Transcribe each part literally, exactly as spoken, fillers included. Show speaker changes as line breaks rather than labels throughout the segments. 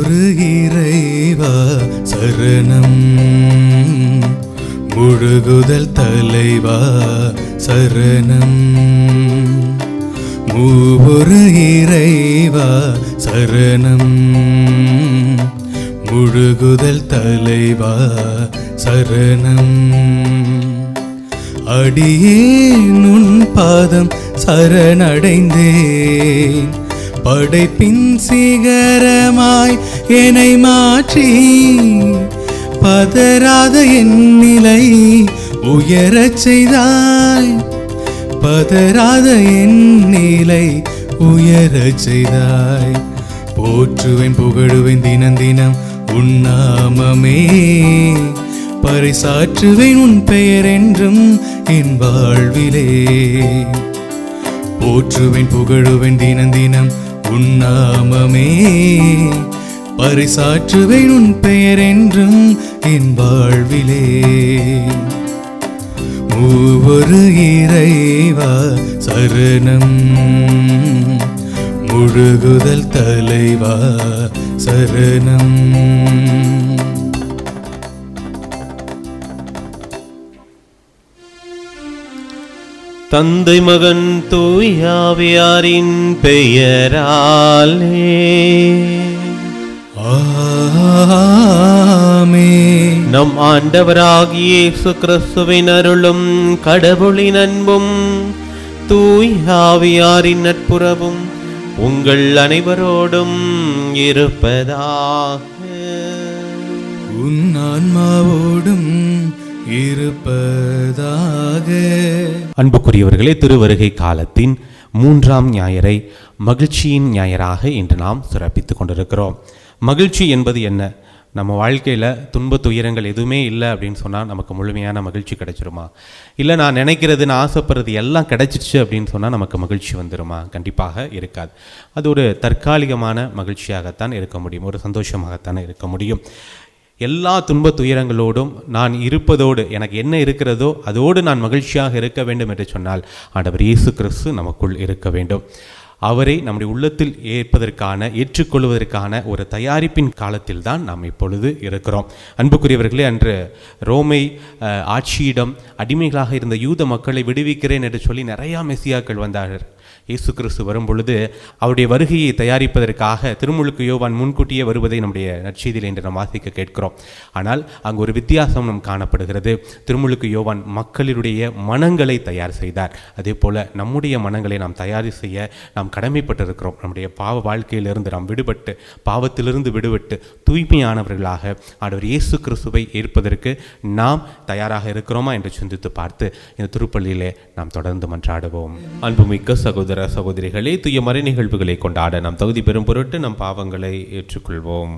ஒரு இறைவா சரணம், முழுகுதல் தலைவா சரணம். மூவொரு இறைவா சரணம், முழுகுதல் தலைவா சரணம். அடியேன் உன் பாதம் சரணடைந்தேன், படைப்பின் சிகரமாய் என்னை மாற்றி பதறாத என் நிலை உயரச் செய்தாய், பதறாத என் நிலை உயரச் செய்தாய். போற்றுவேன் புகழுவேன் தினம் தினம் உன் நாமமே, பறைசாற்றுவேன் உன் பெயர் என்றும் என் வாழ்விலே. போற்றுவேன் புகழுவேன் தினம் தினம் உன் நாமமே, பறைசாற்றுவேன் உன் பெயர் என்றும் என் வாழ்விலே. மூவொரு இறைவா சரணம், முழுகுதல் தலைவா சரணம்.
தந்தை மகன் தூய ஆவியாரின் பெயராலே
ஆமென்.
நம் ஆண்டவராகிய இயேசு கிறிஸ்துவின் அருளும் கடவுளின் அன்பும் தூய ஆவியாரின் நட்புறவும் உங்கள் அனைவரோடும் இருப்பதாக.
உன் ஆன்மாவோடும் இருப்பதாக.
அன்புக்குரியவர்களே, திருவருகை காலத்தின் மூன்றாம் ஞாயிறை மகிழ்ச்சியின் ஞாயிறாக இன்று நாம் சிறப்பித்துக் கொண்டிருக்கிறோம். மகிழ்ச்சி என்பது என்ன? நம்ம வாழ்க்கையில் துன்ப துயரங்கள் எதுவுமே இல்லை அப்படின்னு சொன்னால் நமக்கு முழுமையான மகிழ்ச்சி கிடைச்சிருமா? இல்லை நான் நினைக்கிறது நான் ஆசைப்படுறது எல்லாம் கிடைச்சிச்சு அப்படின்னு சொன்னால் நமக்கு மகிழ்ச்சி வந்துடுமா? கண்டிப்பாக இருக்காது. அது ஒரு தற்காலிகமான மகிழ்ச்சியாகத்தான் இருக்க முடியும், ஒரு சந்தோஷமாகத்தான் இருக்க முடியும். எல்லா துன்ப துயரங்களோடும் நான் இருப்பதோடு எனக்கு என்ன இருக்கிறதோ அதோடு நான் மகிழ்ச்சியாக இருக்க வேண்டும் என்று சொன்னால் ஆண்டவர் இயேசு கிறிஸ்து நமக்குள் இருக்க வேண்டும். அவரை நம்முடைய உள்ளத்தில் ஏற்பதற்கான ஏற்றுக்கொள்வதற்கான ஒரு தயாரிப்பின் காலத்தில் தான் நாம் இப்பொழுது இருக்கிறோம். அன்புக்குரியவர்களே, அன்று ரோமை ஆட்சியிடம் அடிமைகளாக இருந்த யூத மக்களை விடுவிக்கிறேன் என்று சொல்லி நிறையா மெசியாக்கள் வந்தார்கள். இயேசு கிறிஸ்து வரும் பொழுது அவருடைய வருகையை தயாரிப்பதற்காக திருமுழுக்கு யோவான் முன்கூட்டியே வருவதை நம்முடைய நற்செய்தியில் என்று நாம் வாசிக்க கேட்கிறோம். ஆனால் அங்கு ஒரு வித்தியாசம் நம் காணப்படுகிறது. திருமுழுக்கு யோவான் மக்களுடைய மனங்களை தயார் செய்தார். அதே போல நம்முடைய மனங்களை நாம் தயார் செய்ய நாம் கடமைப்பட்டிருக்கிறோம். நம்முடைய பாவ வாழ்க்கையிலிருந்து நாம் விடுபட்டு, பாவத்திலிருந்து விடுபட்டு தூய்மையானவர்களாக ஆண்டவர் இயேசு கிறிஸ்துவை ஏற்பதற்கு நாம் தயாராக இருக்கிறோமா என்று சிந்தித்து பார்த்து இந்த திருப்பள்ளியிலே நாம் தொடர்ந்து மன்றாடுவோம். அன்புமிக்க சகோதர சகோதரிகளே, தூய மறை நிகழ்வுகளை கொண்டாட நாம் தகுதி பெறும் பொருட்டு நம் பாவங்களை ஏற்றுக்கொள்வோம்.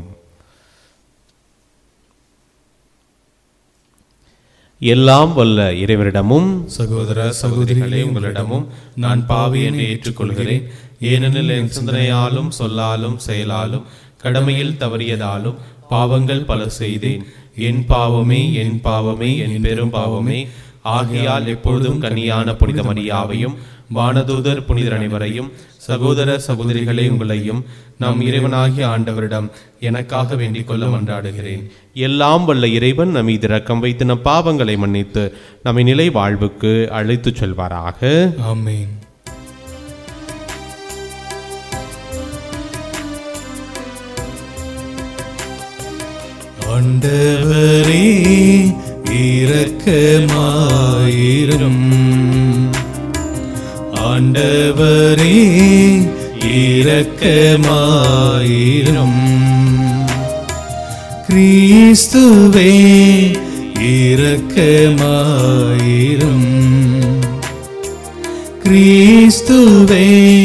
எல்லாம் வல்ல இறைவனிடமும்
சகோதர சகோதரிகளே, உங்களிடமும் நான் பாவி என்று ஏற்றுக்கொள்கிறேன்.
ஏனெனில் என் சிந்தனையாலும் சொல்லாலும் செயலாலும் கடமையில் தவறியதாலும் பாவங்கள் பல செய்தேன். என் பாவமே என் பாவமே என் பெரும் பாவமே. ஆகையால் எப்பொழுதும் கன்னியான புனித மரியாவையும் வானதூதர் புனிதர் அனைவரையும் சகோதர சகோதரிகளை உங்களையும் நம் இறைவனாகிய ஆண்டவரிடம் எனக்காக வேண்டிக் கொள்ள மன்றாடுகிறேன். எல்லாம் வல்ல இறைவன் நம் மீது இரக்கம் வைத்து நம் பாவங்களை மன்னித்து நம்மை நிலை வாழ்வுக்கு அழைத்து செல்வாராக.
ஆமென். ஆண்டவரே இரக்கமாயிரும், ஆண்டவரே இரக்கமாயிரும். கிறிஸ்துவே இரக்கமாயிரும், கிறிஸ்துவே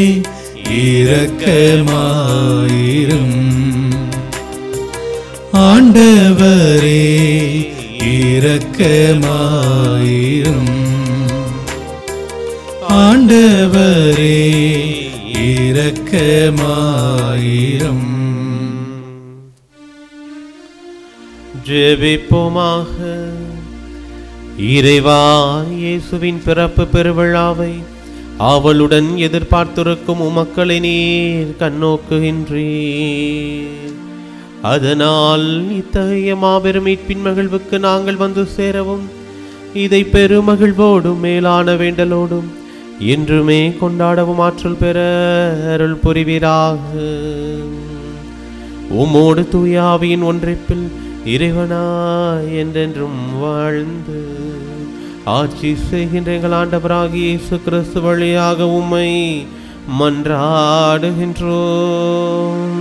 இரக்கமாயிரும். ஆண்டவரே இரக்கமாயிரும், ஆண்டவரே இரக்கமாயிரும்.
ஜெபிப்போமாக. இறைவா, இயேசுவின் பிறப்பு பெருவிழாவை ஆவலுடன் எதிர்பார்த்திருக்கும் உமக்களை நீர் கண்ணோக்குகின்றீர். அதனால் இத்தகைய மாபெரும் மீட்பின் மகிழ்வுக்கு நாங்கள் வந்து சேரவும் இதை பெருமகிழ்வோடும் மேலான வேண்டலோடும் என்றுமே கொண்டாடவும் ஆற்றல் பெற அருள் புரிவீராக. உம்மோடு தூயாவியின் ஒன்றைப்பில் இறைவனாய் என்றென்றும் வாழ்ந்து ஆட்சி செய்கின்ற எங்கள் ஆண்டவராகிய இயேசு கிறிஸ்து வழியாக உம்மை மன்றாடுகின்றோம்.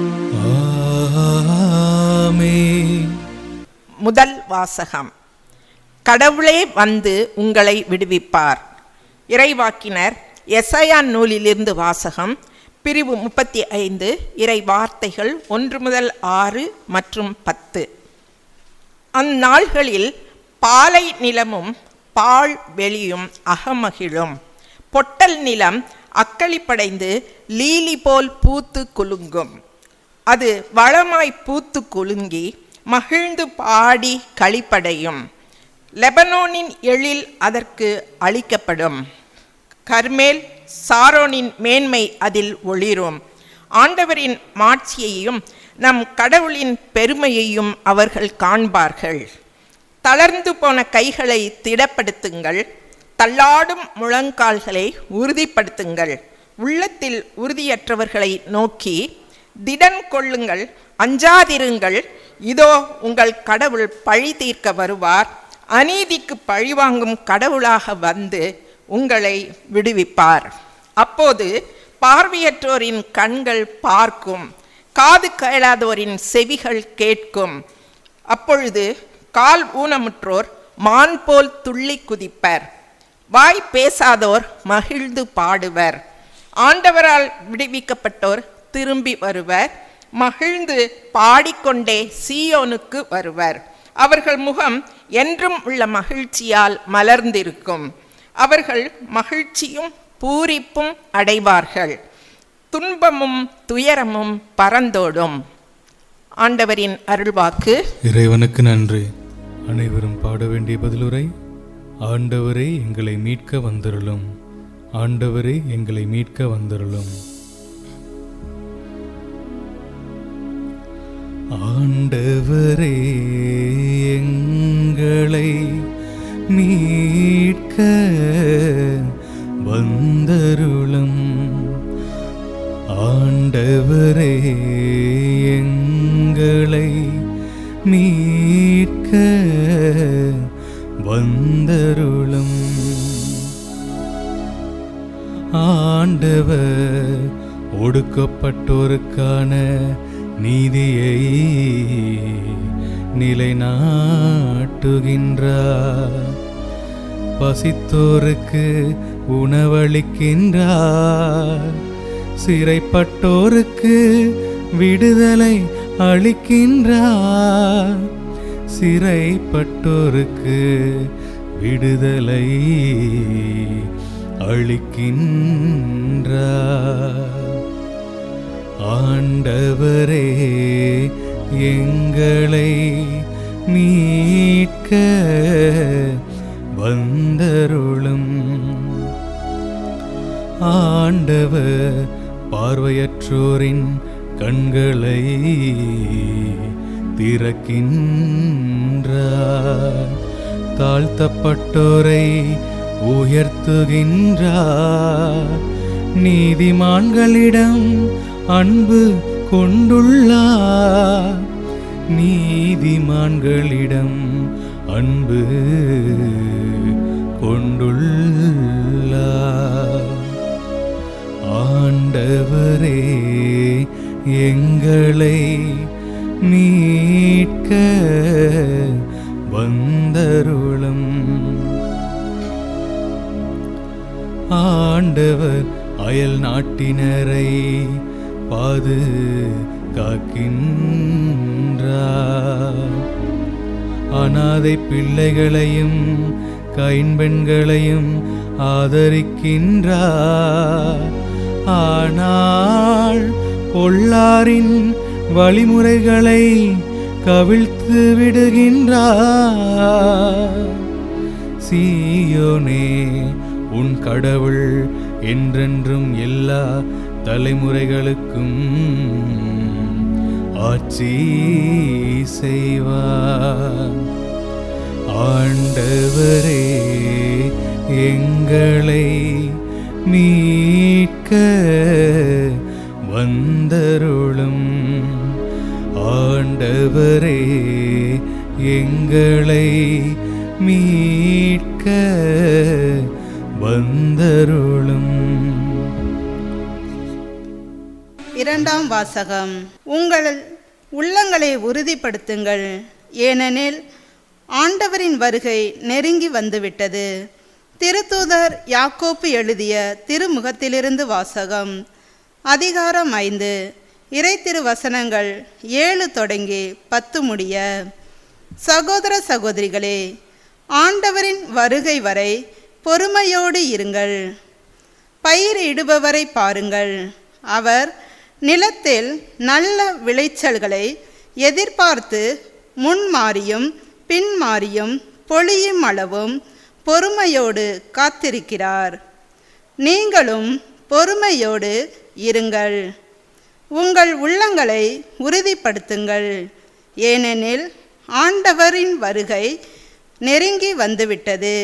ஆமென்.
முதல் வாசகம். கடவுளே வந்து உங்களை விடுவிப்பார். இறைவாக்கினர் எசாயா நூலிலிருந்து வாசகம். பிரிவு முப்பத்தி ஐந்து. இறை வார்த்தைகள் ஒன்று முதல் ஆறு மற்றும் பத்து. அந்நாள்களில் பாலை நிலமும் பால் வெளியும் அகமகிழும். பொட்டல் நிலம் அக்களிப்படைந்து லீலி போல் பூத்து குலுங்கும். அது வளமாய் பூத்து குலுங்கி மகிழ்ந்து பாடி களிப்படையும். லெபனோனின் எழில் அதற்கு அளிக்கப்படும். கர்மேல் சாரோனின் மேன்மை அதில் ஒளிரும். ஆண்டவரின் மாட்சியையும் நம் கடவுளின் பெருமையையும் அவர்கள் காண்பார்கள். தளர்ந்து போன கைகளை திடப்படுத்துங்கள், தள்ளாடும் முழங்கால்களை உறுதிப்படுத்துங்கள். உள்ளத்தில் உறுதியற்றவர்களை நோக்கி திடன் கொள்ளுங்கள், அஞ்சாதிருங்கள், இதோ உங்கள் கடவுள் பழி தீர்க்க வருவார், அநீதிக்கு பழிவாங்கும் கடவுளாக வந்து உங்களை விடுவிப்பார். அப்போது பார்வையற்றோரின் கண்கள் பார்க்கும், காது கேளாதோரின் செவிகள் கேட்கும். அப்பொழுது கால் ஊனமுற்றோர் மான் போல் துள்ளி குதிப்பர், வாய் பேசாதோர் மகிழ்ந்து பாடுவர். ஆண்டவரால் விடுவிக்கப்பட்டோர் திரும்பி வருவர், மகிழ்ந்து பாடிக்கொண்டே சீயோனுக்கு வருவர். அவர்கள் முகம் என்றும் உள்ள மகிழ்ச்சியால் மலர்ந்திருக்கும். அவர்கள் மகிழ்ச்சியும் பூரிப்பும் அடைவார்கள். துன்பமும் துயரமும் பறந்தோடும். ஆண்டவரின் அருள்வாக்கு.
இறைவனுக்கு நன்றி. அனைவரும் பாட வேண்டிய பதிலுரை. ஆண்டவரே எங்களை மீட்க வந்தருளும், ஆண்டவரே எங்களை மீட்க வந்தருளும். ஆண்டவரே எங்களை மீட்க வந்தருளும், ஆண்டவரே எங்களை மீட்க வந்தருளும். ஆண்டவர் ஒடுக்கப்பட்டோருக்கான நீதியை நிலைநாட்டுகின்றார், பசித்தோருக்கு உணவளிக்கின்றார், சிறைப்பட்டோருக்கு விடுதலை அளிக்கின்றார், சிறைப்பட்டோருக்கு விடுதலை அளிக்கின்றார். ஆண்டவரே எங்களை மீட்க வந்தருளும். ஆண்டவர் பார்வையற்றோரின் கண்களை திறக்கின்றார், தாழ்த்தப்பட்டோரை உயர்த்துகின்றார், நீதிமான்களிடம் அன்பு கொண்டுள்ளார், நீதிமான்களிடம் அன்பு கொண்டுள்ளார். ஆண்டவரே எங்களை மீட்க வந்தருளும். ஆண்டவர் அயல் நாட்டினரை பாதுகாக்கின்றார், அனாதை பிள்ளைகளையும் கைம்பெண்களையும் ஆதரிக்கின்றார். ஆனால் பொல்லாரின் வழிமுறைகளை கவிழ்த்து விடுகின்றார். சீயோனே, உன் கடவுள் என்றென்றும் எல்லா தலைமுறைகளுக்கும் ஆட்சி செய்வார். ஆண்டவரே எங்களை மீட்க வந்தருளும். ஆண்டவரே எங்களை மீட்க வந்தருளும்.
இரண்டாம் வாசகம். உங்கள் உள்ளங்களை உறுதிப்படுத்துங்கள், ஏனெனில் ஆண்டவரின் வருகை நெருங்கி வந்துவிட்டது. திருத்தூதர் யாக்கோப்பு எழுதிய திருமுகத்திலிருந்து வாசகம். அதிகாரம் ஐந்து. இறை திருவசனங்கள் ஏழு தொடங்கி பத்து முடிய. சகோதர சகோதரிகளே, ஆண்டவரின் வருகை வரை பொறுமையோடு இருங்கள். பயிர் இடுபவரை பாருங்கள். அவர் நிலத்தில் நல்ல விளைச்சல்களை எதிர்பார்த்து முன்மாறியும் பின்மாறியும் பொழியும் அளவும் பொறுமையோடு காத்திருக்கிறார். நீங்களும் பொறுமையோடு இருங்கள். உங்கள் உள்ளங்களை உறுதிப்படுத்துங்கள், ஏனெனில் ஆண்டவரின் வருகை நெருங்கி வந்துவிட்டது.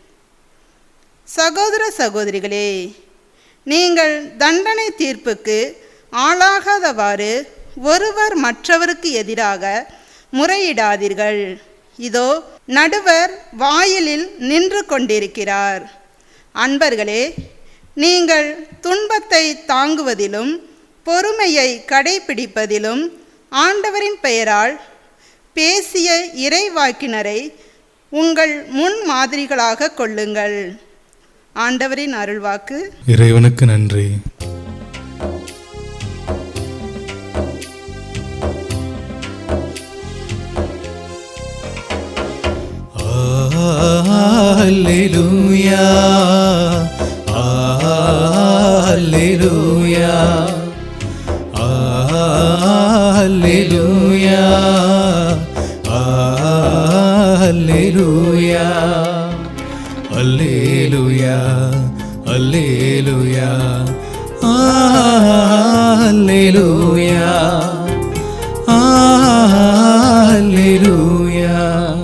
சகோதர சகோதரிகளே, நீங்கள் தண்டனை தீர்ப்புக்கு ஆளாகாதவாறு ஒருவர் மற்றவருக்கு எதிராக முறையிடாதீர்கள். இதோ நடுவர் வாயிலில் நின்று கொண்டிருக்கிறார். அன்பர்களே, நீங்கள் துன்பத்தை தாங்குவதிலும் பொறுமையை கடைபிடிப்பதிலும் ஆண்டவரின் பெயரால் பேசிய இறைவாக்கினரை உங்கள் முன் மாதிரிகளாக கொள்ளுங்கள். ஆண்டவரின் அருள்வாக்கு.
இறைவனுக்கு நன்றி. Alleluia, Alleluia, Alleluia, Alleluia, Alleluia, Alleluia, Alleluia, Alleluia.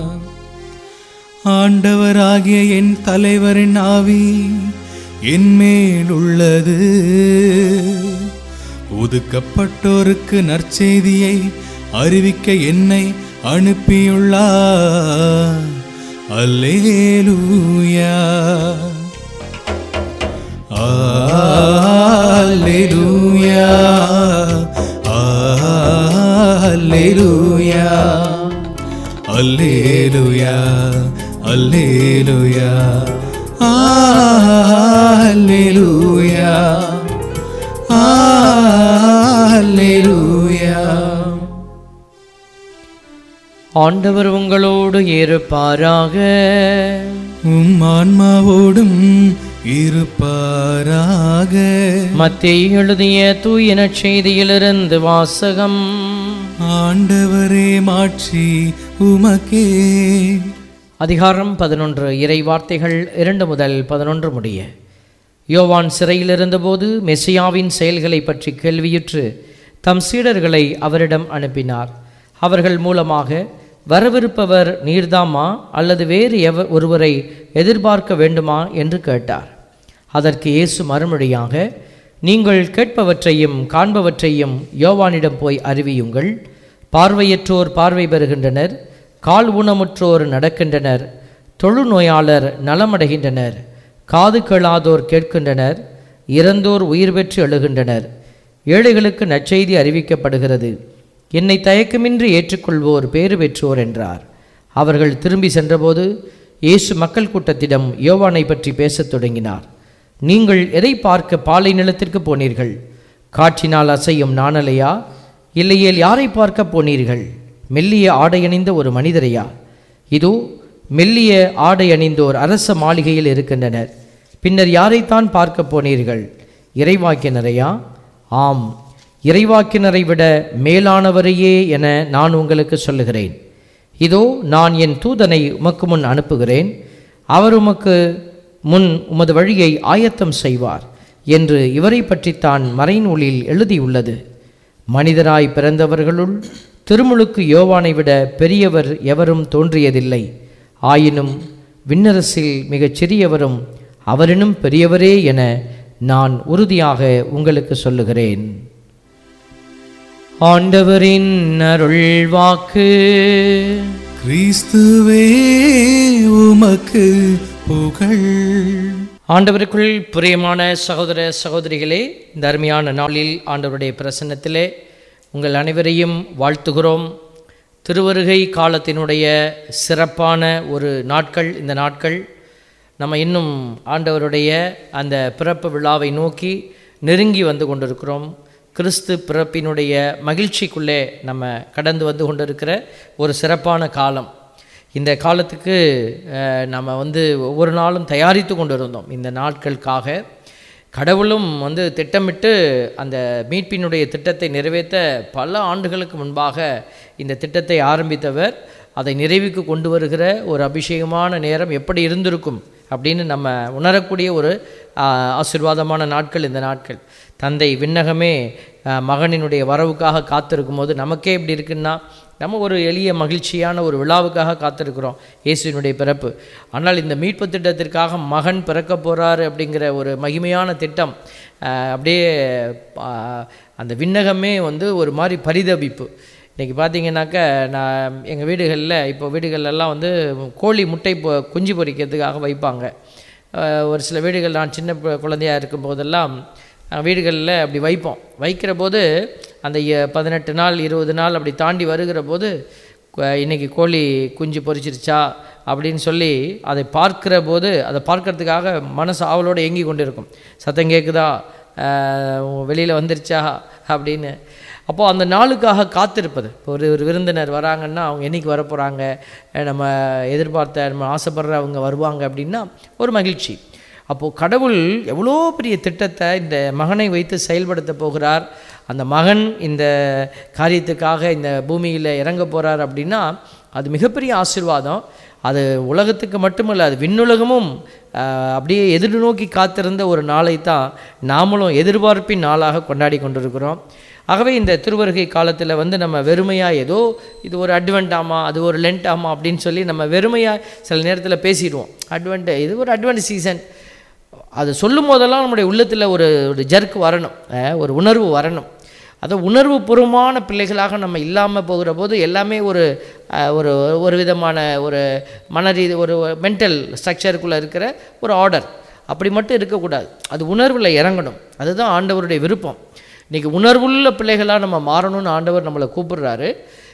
ஆண்டவராகிய என் தலைவரின் ஆவி என் மேல் உள்ளது. ஒதுக்கப்பட்டோருக்கு நற்செய்தியை அறிவிக்க என்னை அனுப்பியுள்ளார். அல்லேலூயா, அல்லேலூயா, அல்லேலூயா, அல்லேலூயா, அல்லேலூயா, அல்லேலூயா, அல்லேலூயா.
ஆண்டவர் உங்களோடு இருப்பாராக.
உம் ஆன்மாவோடும் இருப்பாராக.
மத்தேயு எழுதிய தூய நற்செய்தியிலிருந்து வாசகம்.
ஆண்டவரே, மாட்சி உமக்கே.
அதிகாரம் பதினொன்று. இறை வார்த்தைகள் இரண்டு முதல் பதினொன்று முடிய. யோவான் சிறையில் இருந்தபோது மெசியாவின் செயல்களை பற்றி கேள்வியுற்று தம் சீடர்களை அவரிடம் அனுப்பினார். அவர்கள் மூலமாக, வரவிருப்பவர் நீர்தாமா அல்லது வேறு எவ ஒருவரை எதிர்பார்க்க வேண்டுமா என்று கேட்டார். அதற்கு இயேசு மறுமொழியாக, நீங்கள் கேட்பவற்றையும் காண்பவற்றையும் யோவானிடம் போய் அறிவியுங்கள். பார்வையற்றோர் பார்வை பெறுகின்றனர், கால் ஊனமுற்றோர் நடக்கின்றனர், தொழுநோயாளர் நலமடைகின்றனர், காது கேளாதோர் கேட்கின்றனர், இறந்தோர் உயிர் பெற்று எழுகின்றனர், ஏழைகளுக்கு நற்செய்தி அறிவிக்கப்படுகிறது. என்னை தயக்கமின்றி ஏற்றுக்கொள்வோர் பேறு பெற்றோர் என்றார். அவர்கள் திரும்பி சென்றபோது இயேசு மக்கள் கூட்டத்திடம் யோவானை பற்றி பேசத் தொடங்கினார். நீங்கள் எதை பார்க்க பாலை நிலத்திற்கு போனீர்கள்? காற்றினால் அசையும் நாணலையா? இல்லையேல் யாரை பார்க்க போனீர்கள்? மெல்லிய ஆடை அணிந்த ஒரு மனிதரையா? இதோ மெல்லிய ஆடை அணிந்தோர் அரச மாளிகையில் இருக்கின்றனர். பின்னர் யாரைத்தான் பார்க்க போனீர்கள்? இறைவாக்கினரையா? ஆம், இறைவாக்கினரை விட மேலானவரையே என நான் உங்களுக்கு சொல்லுகிறேன். இதோ நான் என் தூதனை உமக்கு முன் அனுப்புகிறேன். அவர் உமக்கு முன் உமது வழியை ஆயத்தம் செய்வார் என்று இவரை பற்றித்தான் மறைநூலில் எழுதியுள்ளது. மனிதராய் பிறந்தவர்களுள் திருமுழுக்கு யோவானை விட பெரியவர் எவரும் தோன்றியதில்லை. ஆயினும் விண்ணரசில் மிகச் சிறியவரும் அவரினும் பெரியவரே என நான் உறுதியாக உங்களுக்கு சொல்லுகிறேன். ஆண்டவரின் அருள் வாக்கு.
கிறிஸ்துவே உமக்கு புகழ்.
ஆண்டவருக்குள் பிரியமான சகோதர சகோதரிகளே, இந்த அருமையான நாளில் ஆண்டவருடைய பிரசன்னத்திலே உங்கள் அனைவரையும் வாழ்த்துகிறோம். திருவருகை காலத்தினுடைய சிறப்பான ஒரு நாட்கள் இந்த நாட்கள். நம்ம இன்னும் ஆண்டவருடைய அந்த பிறப்பு விழாவை நோக்கி நெருங்கி வந்து கொண்டிருக்கிறோம். கிறிஸ்து பிறப்பினுடைய மகிழ்ச்சிக்குள்ளே நம்ம கடந்து வந்து கொண்டிருக்கிற ஒரு சிறப்பான காலம். இந்த காலத்துக்கு நம்ம வந்து ஒவ்வொரு நாளும் தயாரித்து கொண்டு இருந்தோம். இந்த நாட்களுக்காக கடவுளும் வந்து திட்டமிட்டு அந்த மீட்பினுடைய திட்டத்தை நிறைவேற்ற பல ஆண்டுகளுக்கு முன்பாக இந்த திட்டத்தை ஆரம்பித்தவர். அதை நிறைவுக்கு கொண்டு வருகிற ஒரு அபிஷேகமான நேரம் எப்படி இருந்திருக்கும் அப்படின்னு நம்ம உணரக்கூடிய ஒரு ஆசீர்வாதமான நாட்கள் இந்த நாட்கள். தந்தை விண்ணகமே மகனினுடைய வரவுக்காக காத்திருக்கும் போது நமக்கே எப்படி இருக்குன்னா, நம்ம ஒரு எளிய மகிழ்ச்சியான ஒரு விழாவுக்காக காத்திருக்கிறோம், இயேசுவினுடைய பிறப்பு. ஆனால் இந்த மீட்பு திட்டத்திற்காக மகன் பிறக்க போகிறாரு அப்படிங்கிற ஒரு மகிமையான திட்டம் அப்படியே அந்த விண்ணகமே வந்து ஒரு மாதிரி பரிதபிப்பு. இன்றைக்கி பார்த்தீங்கன்னாக்கா, நான் எங்கள் வீடுகளில் இப்போ வீடுகளெல்லாம் வந்து கோழி முட்டை பொ குஞ்சு பொரிக்கிறதுக்காக வைப்பாங்க. ஒரு சில வீடுகள் நான் சின்ன குழந்தையாக இருக்கும் போதெல்லாம் வீடுகளில் அப்படி வைப்போம். வைக்கிற போது அந்த பதினெட்டு நாள் இருபது நாள் அப்படி தாண்டி வருகிற போது இன்றைக்கி கோழி குஞ்சு பொரிச்சிருச்சா அப்படின்னு சொல்லி அதை பார்க்கிற போது, அதை பார்க்கறதுக்காக மனசு ஆவலோடு ஏங்கி கொண்டு இருக்கும். சத்தம் கேட்குதா, வெளியில் வந்துருச்சா அப்படின்னு. அப்போது அந்த நாளுக்காக காத்திருப்பது. இப்போ ஒரு ஒரு விருந்தினர் வராங்கன்னா அவங்க என்றைக்கு வரப்போகிறாங்க, நம்ம எதிர்பார்த்த நம்ம ஆசைப்படுற அவங்க வருவாங்க அப்படின்னா ஒரு மகிழ்ச்சி. அப்போது கடவுள் எவ்வளோ பெரிய திட்டத்தை இந்த மகனை வைத்து செயல்படுத்த போகிறார். அந்த மகன் இந்த காரியத்துக்காக இந்த பூமியில் இறங்க போகிறார் அப்படின்னா அது மிகப்பெரிய ஆசீர்வாதம். அது உலகத்துக்கு மட்டுமல்ல, அது விண்ணுலகமும் அப்படியே எதிர்நோக்கி காத்திருந்த ஒரு நாளை தான் நாமளும் எதிர்பார்ப்பின் நாளாக கொண்டாடி கொண்டிருக்கிறோம். ஆகவே இந்த திருவருகை காலத்தில் வந்து நம்ம வெறுமையாக ஏதோ இது ஒரு அட்வென்ட் ஆமா, அது ஒரு லென்ட் ஆமா அப்படின்னு சொல்லி நம்ம வெறுமையாக சில நேரத்தில் பேசிடுவோம். அட்வென்ட், இது ஒரு அட்வென்ட் சீசன். அது சொல்லும் போதெல்லாம் நம்முடைய உள்ளத்தில் ஒரு ஒரு ஜர்க்கு வரணும், ஒரு உணர்வு வரணும். அதை உணர்வு பூர்வமான பிள்ளைகளாக நம்ம இல்லாமல் போகிற போது எல்லாமே ஒரு ஒரு ஒரு விதமான ஒரு மனரீதி ஒரு மென்டல் ஸ்ட்ரக்சருக்குள்ளே இருக்கிற ஒரு ஆர்டர் அப்படி மட்டும் இருக்கக்கூடாது. அது உணர்வில் இறங்கணும். அதுதான் ஆண்டவருடைய விருப்பம். இன்றைக்கி உணர்வுள்ள பிள்ளைகளாக நம்ம மாறணும்னு ஆண்டவர் நம்மளை கூப்பிடுறாரு.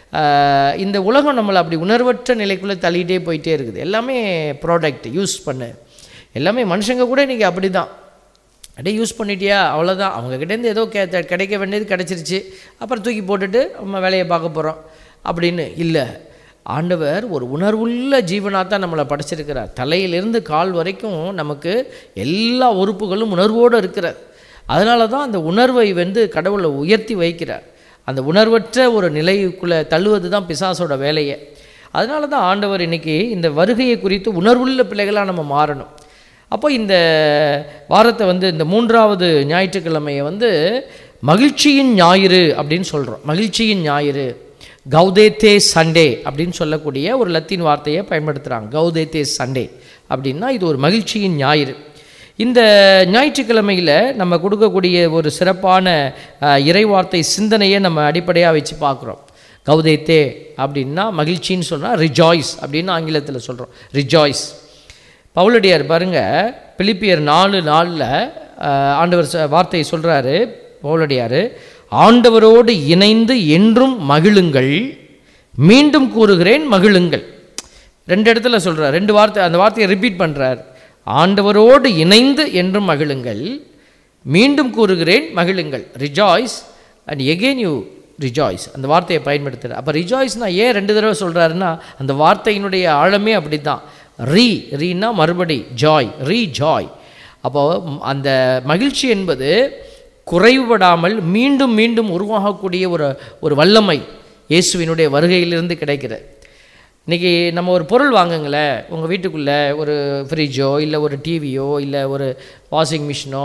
இந்த உலகம் நம்மளை அப்படி உணர்வற்ற நிலைக்குள்ளே தள்ளிகிட்டே போயிட்டே இருக்குது. எல்லாமே ப்ராடக்ட் யூஸ் பண்ணு, எல்லாமே மனுஷங்க கூட இன்றைக்கி அப்படி தான். அப்படியே யூஸ் பண்ணிட்டியா அவ்வளோதான், அவங்கக்கிட்டேருந்து ஏதோ கே கிடைக்க வேண்டியது கிடச்சிருச்சு, அப்புறம் தூக்கி போட்டுட்டு நம்ம வேலையை பார்க்க போகிறோம் அப்படின்னு இல்லை. ஆண்டவர் ஒரு உணர்வுள்ள ஜீவனாக தான் நம்மளை படைச்சிருக்கிறார். தலையிலிருந்து கால் வரைக்கும் நமக்கு எல்லா உறுப்புகளும் உணர்வோடு இருக்கிறார். அதனால தான் அந்த உணர்வை வந்து கடவுளை உயர்த்தி வைக்கிறார். அந்த உணர்வற்ற ஒரு நிலைக்குள்ளே தள்ளுவது தான் பிசாசோட வேலையை. அதனால தான் ஆண்டவர் இன்றைக்கி இந்த வருகையை குறித்து உணர்வுள்ள பிள்ளைகளாக நம்ம மாறணும். அப்போ இந்த வாரத்தை வந்து இந்த மூன்றாவது ஞாயிற்றுக்கிழமையை வந்து மகிழ்ச்சியின் ஞாயிறு அப்படின்னு சொல்கிறோம். மகிழ்ச்சியின் ஞாயிறு, கௌதேத்தே சண்டே அப்படின்னு சொல்லக்கூடிய ஒரு லத்தீன் வார்த்தையை பயன்படுத்துகிறாங்க. கௌதேத்தே சண்டே அப்படின்னா இது ஒரு மகிழ்ச்சியின் ஞாயிறு. இந்த ஞாயிற்றுக்கிழமையில் நம்ம கொடுக்கக்கூடிய ஒரு சிறப்பான இறைவார்த்தை சிந்தனையை நம்ம அடிப்படையாக வச்சு பார்க்குறோம். கௌதேத்தே அப்படின்னா மகிழ்ச்சின்னு சொன்னால் ரிஜாய்ஸ் அப்படின்னு ஆங்கிலத்தில் சொல்கிறோம், ரிஜாய்ஸ். பவுலடியார் பாருங்கள், பிலிப்பியர் நாலு நாளில் ஆண்டவர் வார்த்தையை சொல்கிறாரு. பவுலடியார், ஆண்டவரோடு இணைந்து என்றும் மகிழுங்கள், மீண்டும் கூறுகிறேன் மகிழுங்கள். ரெண்டு இடத்துல சொல்கிறார், ரெண்டு வார்த்தை, அந்த வார்த்தையை ரிப்பீட் பண்ணுறார். ஆண்டவரோடு இணைந்து என்றும் மகிழுங்கள், மீண்டும் கூறுகிறேன் மகிழுங்கள். Rejoice and again you rejoice, அந்த வார்த்தையை பயன்படுத்துகிறார். அப்போ ரிஜாய்ஸ்னால் ஏன் ரெண்டு தடவை சொல்கிறாருன்னா அந்த வார்த்தையினுடைய ஆழமே அப்படி தான். ரீ ரீனா மறுபடி, ஜாய், ரீ ஜாய். அப்போது அந்த மகிழ்ச்சி என்பது குறைவுபடாமல் மீண்டும் மீண்டும் உருவாகக்கூடிய ஒரு ஒரு வல்லமை இயேசுவினுடைய வருகையிலிருந்து கிடைக்கிறது. இன்றைக்கி நம்ம ஒரு பொருள் வாங்குங்களேன், உங்கள் வீட்டுக்குள்ளே ஒரு ஃப்ரிட்ஜோ இல்லை ஒரு டிவியோ இல்லை ஒரு வாஷிங் மிஷினோ,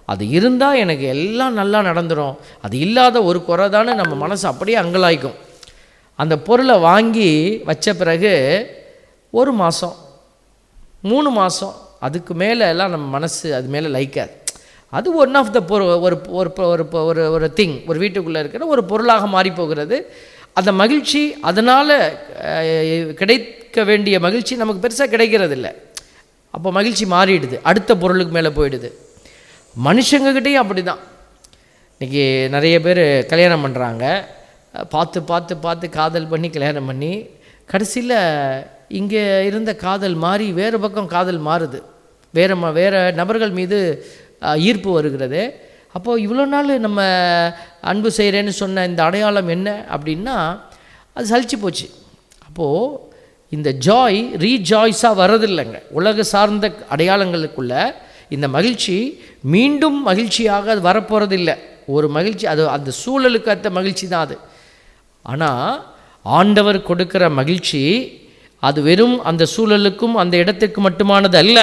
அது இருந்தால் எனக்கு எல்லாம் நல்லா நடந்துடும், அது இல்லாத ஒரு குறை தானே நம்ம மனசு அப்படியே அங்கலாய்க்கும். அந்த பொருளை வாங்கி வச்ச பிறகு ஒரு மாதம் மூணு மாதம் அதுக்கு மேலே எல்லாம் நம்ம மனசு அது மேலே லைக்காது. அது ஒன் ஆஃப் த பொரு ஒரு ஒரு ஒரு ஒரு திங், ஒரு வீட்டுக்குள்ளே இருக்கிற ஒரு பொருளாக மாறி போகிறது. அந்த மகிழ்ச்சி அதனால் கிடைக்க வேண்டிய மகிழ்ச்சி நமக்கு பெருசாக கிடைக்கிறதில்ல. அப்போ மகிழ்ச்சி மாறிடுது, அடுத்த பொருளுக்கு மேலே போயிடுது. மனுஷங்கக்கிட்டேயும் அப்படி தான். இன்றைக்கி நிறைய பேர் கல்யாணம் பண்ணுறாங்க, பார்த்து பார்த்து பார்த்து காதல் பண்ணி கல்யாணம் பண்ணி கடைசியில் இங்கே இருந்த காதல் மாறி வேறு பக்கம் காதல் மாறுது, வேறு ம வேறு நபர்கள் மீது ஈர்ப்பு வருகிறது. அப்போது இவ்வளோ நாள் நம்ம அன்பு செய்கிறேன்னு சொன்ன இந்த அடையாளம் என்ன அப்படின்னா அது சலிச்சு போச்சு. அப்போது இந்த ஜாய் ரீஜாய்ஸாக வர்றதில்லைங்க. உலக சார்ந்த அடையாளங்களுக்குள்ள இந்த மகிழ்ச்சி மீண்டும் மகிழ்ச்சியாக அது வரப்போகிறதில்லை. ஒரு மகிழ்ச்சி அது அந்த சூழலுக்கு அத்த மகிழ்ச்சி தான் அது. ஆனால் ஆண்டவர் கொடுக்கிற மகிழ்ச்சி அது வெறும் அந்த சூழலுக்கும் அந்த இடத்துக்கு மட்டுமானது அல்ல.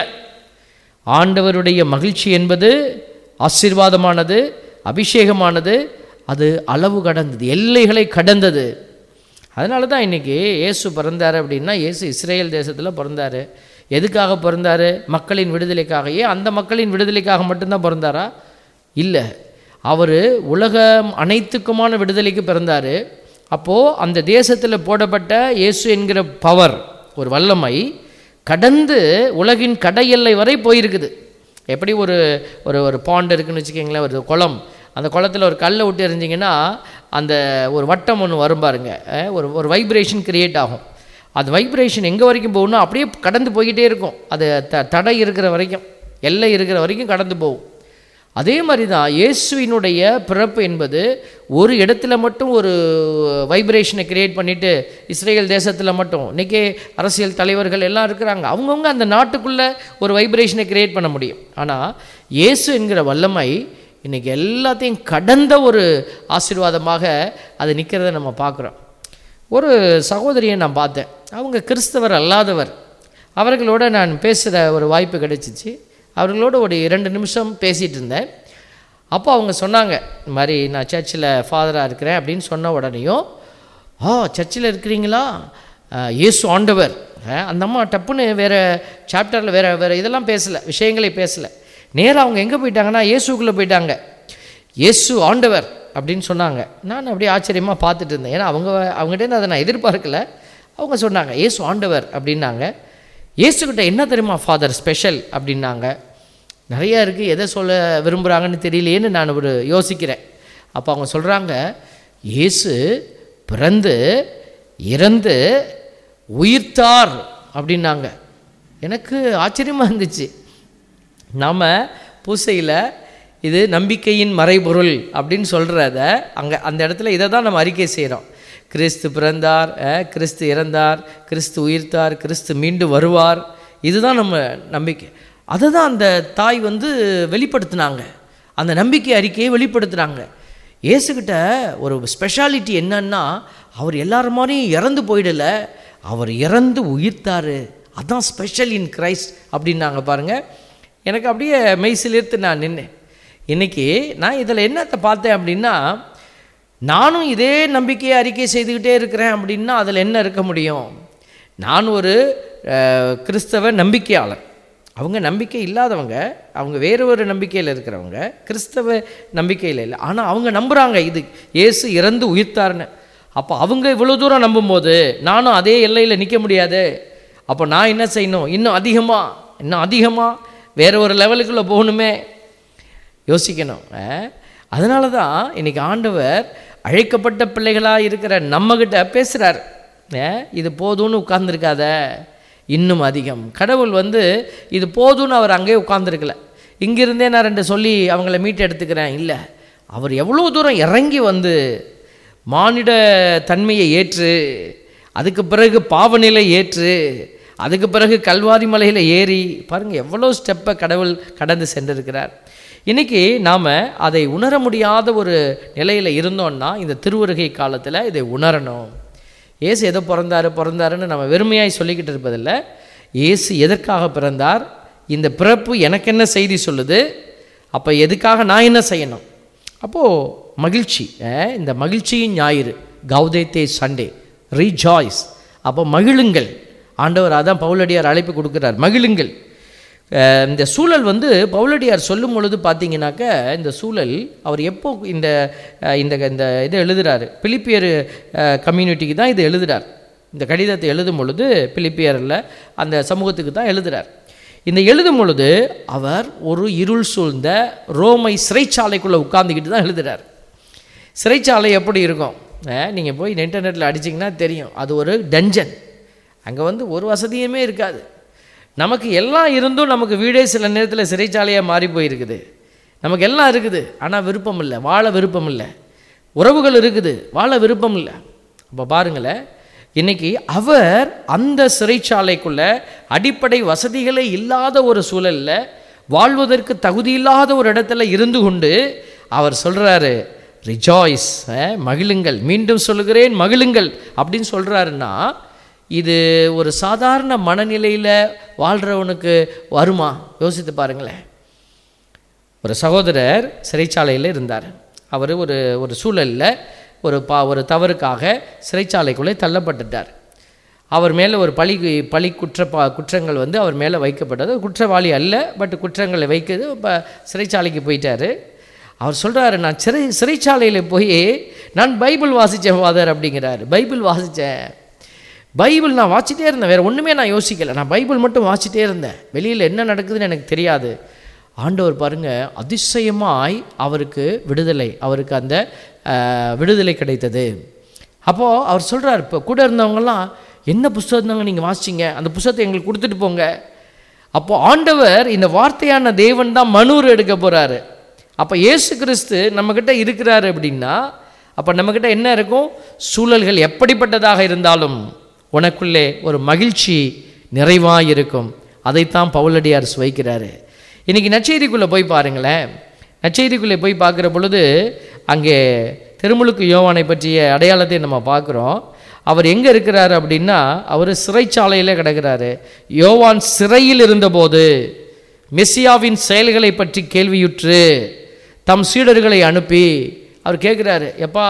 ஆண்டவருடைய மகிழ்ச்சி என்பது ஆசீர்வாதமானது, அபிஷேகமானது, அது அளவு கடந்தது, எல்லைகளை கடந்தது. அதனால தான் இன்றைக்கி இயேசு பிறந்தார் அப்படின்னா, இயேசு இஸ்ரேல் தேசத்தில் பிறந்தார். எதுக்காக பிறந்தார்? மக்களின் விடுதலைக்காக. ஏன் அந்த மக்களின் விடுதலைக்காக மட்டும்தான் பிறந்தாரா? இல்லை, அவர் உலகம் அனைத்துக்குமான விடுதலைக்கு பிறந்தார். அப்போது அந்த தேசத்தில் போடப்பட்ட இயேசு என்கிற பவர், ஒரு வல்லமை கடந்து உலகின் கடை எல்லை வரை போயிருக்குது. எப்படி ஒரு ஒரு ஒரு பாண்ட் இருக்குதுன்னு வச்சுக்கிங்களேன், ஒரு குளம். அந்த குளத்தில் ஒரு கல்லை விட்டு எறிஞ்சிங்கன்னா அந்த ஒரு வட்டம் ஒன்று வரும் பாருங்க, ஒரு ஒரு வைப்ரேஷன் கிரியேட் ஆகும். அது வைப்ரேஷன் எங்கே வரைக்கும் போகணும்னா அப்படியே கடந்து போய்கிட்டே இருக்கும். அது த தடை இருக்கிற வரைக்கும், எல்லை இருக்கிற வரைக்கும் கடந்து போகும். அதே மாதிரி தான் இயேசுவினுடைய பிறப்பு என்பது ஒரு இடத்துல மட்டும் ஒரு வைப்ரேஷனை கிரியேட் பண்ணிவிட்டு, இஸ்ரேல் தேசத்தில் மட்டும் இன்றைக்கி அரசியல் தலைவர்கள் எல்லாம் இருக்கிறாங்க, அவங்கவுங்க அந்த நாட்டுக்குள்ளே ஒரு வைப்ரேஷனை கிரியேட் பண்ண முடியும். ஆனால் இயேசு என்கிற வல்லமை இன்றைக்கி எல்லாத்தையும் கடந்த ஒரு ஆசீர்வாதமாக அது நிற்கிறத நம்ம பார்க்குறோம். ஒரு சகோதரியை நான் பார்த்தேன், அவங்க கிறிஸ்தவர் அல்லாதவர். அவர்களோட நான் பேசுகிற ஒரு வாய்ப்பு கிடைச்சிச்சு. அவர்களோட ஒரு இரண்டு நிமிஷம் பேசிகிட்டு இருந்தேன். அப்போ அவங்க சொன்னாங்க, இந்த மாதிரி நான் சர்ச்சில் ஃபாதராக இருக்கிறேன் அப்படின்னு சொன்ன உடனேயும், ஆ சர்ச்சில் இருக்கிறீங்களா, இயேசு ஆண்டவர். அந்த அம்மா டப்புன்னு வேறு சாப்டரில் வேறு வேறு இதெல்லாம் பேசலை, விஷயங்களே பேசலை. நேராக அவங்க எங்கே போயிட்டாங்கன்னா இயேசுக்குள்ளே போயிட்டாங்க. இயேசு ஆண்டவர் அப்படின்னு சொன்னாங்க. நான் அப்படியே ஆச்சரியமாக பார்த்துட்டு இருந்தேன். ஏன்னா அவங்க அவங்ககிட்ட அதை நான் எதிர்பார்க்கல. அவங்க சொன்னாங்க இயேசு ஆண்டவர் அப்படின்னாங்க. இயேசுக்கிட்ட என்ன தெரியுமா ஃபாதர் ஸ்பெஷல் அப்படின்னாங்க. நிறையா இருக்குது, எதை சொல்ல விரும்புகிறாங்கன்னு தெரியலேன்னு நான் ஒரு யோசிக்கிறேன். அப்போ அவங்க சொல்கிறாங்க, இயேசு பிறந்து இறந்து உயிர்த்தார் அப்படின்னாங்க. எனக்கு ஆச்சரியமாக இருந்துச்சு. நாம் பூசையில் இது நம்பிக்கையின் மறைபொருள் அப்படின்னு சொல்கிறத அங்கே அந்த இடத்துல இதை தான் நம்ம அறிக்கை செய்கிறோம். கிறிஸ்து பிறந்தார், கிறிஸ்து இறந்தார், கிறிஸ்து உயிர்த்தார், கிறிஸ்து மீண்டும் வருவார். இதுதான் நம்ம நம்பிக்கை. அதை தான் அந்த தாய் வந்து வெளிப்படுத்தினாங்க, அந்த நம்பிக்கை அறிக்கையை வெளிப்படுத்துகிறாங்க. இயேசுக்கிட்ட ஒரு ஸ்பெஷாலிட்டி என்னன்னா, அவர் எல்லாரும் மாதிரியும் இறந்து போயிடலை, அவர் இறந்து உயிர்த்தார். அதுதான் ஸ்பெஷல் இன் கிரைஸ்ட் அப்படின்னாங்க. பாருங்கள், எனக்கு அப்படியே மெய்சிலிர்த்து நான் நின்னேன். இன்றைக்கி நான் இதில் என்னத்தை பார்த்தேன் அப்படின்னா, நானும் இதே நம்பிக்கையை அறிக்கை செய்துக்கிட்டே இருக்கிறேன் அப்படின்னா அதில் என்ன இருக்க முடியும்? நான் ஒரு கிறிஸ்தவ நம்பிக்கையாளர், அவங்க நம்பிக்கை இல்லாதவங்க, அவங்க வேறு ஒரு நம்பிக்கையில் இருக்கிறவங்க, கிறிஸ்தவ நம்பிக்கையில் இல்லை. ஆனால் அவங்க நம்புகிறாங்க இது இயேசு இறந்து உயிர்த்தார்னு. அப்போ அவங்க இவ்வளோ தூரம் நம்பும்போது நானும் அதே எல்லையில் நிற்க முடியாது. அப்போ நான் என்ன செய்யணும்? இன்னும் அதிகமாக இன்னும் அதிகமாக வேறு ஒரு லெவலுக்குள்ளே போகணுமே, யோசிக்கணும். அதனால தான் இன்றைக்கி ஆண்டவர் அழைக்கப்பட்ட பிள்ளைகளாக இருக்கிற நம்மக்கிட்ட பேசுகிறார். இது போதும்னு உட்கார்ந்துருக்காத, இன்னும் அதிகம். கடவுள் வந்து இது போதும்னு அவர் அங்கேயே உட்கார்ந்துருக்கல, இங்கிருந்தே நான் ரெண்டு சொல்லி அவங்கள மீட்டு எடுத்துக்கிறேன் இல்லை. அவர் எவ்வளோ தூரம் இறங்கி வந்து மானிட தன்மையை ஏற்று, அதுக்கு பிறகு பாவநிலை ஏற்று, அதுக்கு பிறகு கல்வாரி மலையில் ஏறி, பாருங்கள் எவ்வளோ ஸ்டெப்பை கடவுள் கடந்து சென்றிருக்கிறார். இன்றைக்கி நாம் அதை உணர முடியாத ஒரு நிலையில் இருந்தோன்னா இந்த திருவருகை காலத்தில் இதை உணரணும். இயேசு எதோ பிறந்தார் பிறந்தாருன்னு நம்ம வெறுமையாய் சொல்லிக்கிட்டு இருப்பதில்லை. இயேசு எதற்காக பிறந்தார், இந்த பிறப்பு எனக்கு என்ன செய்தி சொல்லுது, அப்போ எதுக்காக நான் என்ன செய்யணும்? அப்போது மகிழ்ச்சி, இந்த மகிழ்ச்சியின் ஞாயிறு, கௌதேத்தே சண்டே, ரீஜாய்ஸ். அப்போ மகிழுங்கள். ஆண்டவர் அதான் பவுலடியார் அழைப்பு கொடுக்குறார், மகிழுங்கள். இந்த சூழல் வந்து பவுலடியார் சொல்லும் பொழுது பார்த்தீங்கன்னாக்க, இந்த சூழல் அவர் எப்போ இந்த இந்த இந்த இதை எழுதுகிறாரு, பிலிப்பியர் கம்யூனிட்டிக்கு தான் இதை எழுதுகிறார். இந்த கடிதத்தை எழுதும் பொழுது பிலிப்பியரில் அந்த சமூகத்துக்கு தான் எழுதுகிறார். இந்த எழுதும் பொழுது அவர் ஒரு இருள் சூழ்ந்த ரோமை சிறைச்சாலைக்குள்ளே உட்கார்ந்துக்கிட்டு தான் எழுதுகிறார். சிறைச்சாலை எப்படி இருக்கும்? நீங்கள் போய் இன்டர்நெட்டில் அடிச்சிங்கன்னா தெரியும். அது ஒரு டஞ்சன். அங்கே வந்து ஒரு வசதியுமே இருக்காது. நமக்கு எல்லாம் இருந்தும் நமக்கு வீடே சில நேரத்தில் சிறைச்சாலையாக மாறி போயிருக்குது. நமக்கு எல்லாம் இருக்குது, ஆனால் விருப்பம் இல்லை, வாழ விருப்பம் இல்லை. உறவுகள் இருக்குது, வாழ விருப்பம் இல்லை. அப்போ பாருங்களேன், இன்றைக்கி அவர் அந்த சிறைச்சாலைக்குள்ள அடிப்படை வசதிகளே இல்லாத ஒரு சூழலில் வாழ்வதற்கு தகுதியில்லாத ஒரு இடத்துல இருந்து கொண்டு அவர் சொல்கிறாரு, ரிஜாய்ஸ், மகிழுங்கள், மீண்டும் சொல்லுகிறேன் மகிழுங்கள் அப்படின்னு சொல்கிறாருன்னா, இது ஒரு சாதாரண மனநிலையில் வாழ்கிறவனுக்கு வருமா? யோசித்து பாருங்களேன். ஒரு சகோதரர் சிறைச்சாலையில் இருந்தார். அவர் ஒரு ஒரு சூழலில் ஒரு பா ஒரு தவறுக்காக சிறைச்சாலைக்குள்ளே தள்ளப்பட்டுட்டார். அவர் மேலே ஒரு பழி பழி குற்ற பா குற்றங்கள் வந்து அவர் மேலே வைக்கப்பட்டது. குற்றவாளி அல்ல, பட் குற்றங்களை வைக்கிறது. இப்போ சிறைச்சாலைக்கு போயிட்டார். அவர் சொல்கிறாரு, நான் சிறை சிறைச்சாலையில் போய் நான் பைபிள் வாசித்தேன் ஃபாதர் அப்படிங்கிறாரு. பைபிள் வாசித்தேன், பைபிள் நான் வாசிட்டே இருந்தேன், வேறு ஒன்றுமே நான் யோசிக்கலை, நான் பைபிள் மட்டும் வாசிட்டே இருந்தேன், வெளியில் என்ன நடக்குதுன்னு எனக்கு தெரியாது. ஆண்டவர் பாருங்கள், அதிசயமாய் அவருக்கு விடுதலை, அவருக்கு அந்த விடுதலை கிடைத்தது. அப்போது அவர் சொல்கிறார், இப்போ கூட இருந்தவங்கெல்லாம் என்ன புஸ்தகம் நீங்கள் வாசிச்சிங்க, அந்த புஸ்தகத்தை எங்களுக்கு கொடுத்துட்டு போங்க. அப்போது ஆண்டவர் இந்த வார்த்தையான தேவன் தான் மனூர் எடுக்க போகிறாரு. அப்போ இயேசு கிறிஸ்து நம்மக்கிட்ட இருக்கிறாரு அப்படின்னா, அப்போ நம்மக்கிட்ட என்ன இருக்கும்? சூழல்கள் எப்படிப்பட்டதாக இருந்தாலும் உனக்குள்ளே ஒரு மகிழ்ச்சி நிறைவாக இருக்கும். அதைத்தான் பவுலடியார் சுவைக்கிறாரு. இன்றைக்கி நற்செய்திக்குள்ளே போய் பாருங்களேன். நற்செய்திக்குள்ளே போய் பார்க்குற பொழுது அங்கே திருமுழுக்கு யோவானை பற்றிய அடையாளத்தை நம்ம பார்க்குறோம். அவர் எங்கே இருக்கிறாரு அப்படின்னா, அவர் சிறைச்சாலையில் கிடக்கிறாரு. யோவான் சிறையில் இருந்தபோது மெசியாவின் செயல்களை பற்றி கேள்வியுற்று தம் சீடர்களை அனுப்பி அவர் கேட்குறாரு, எப்பா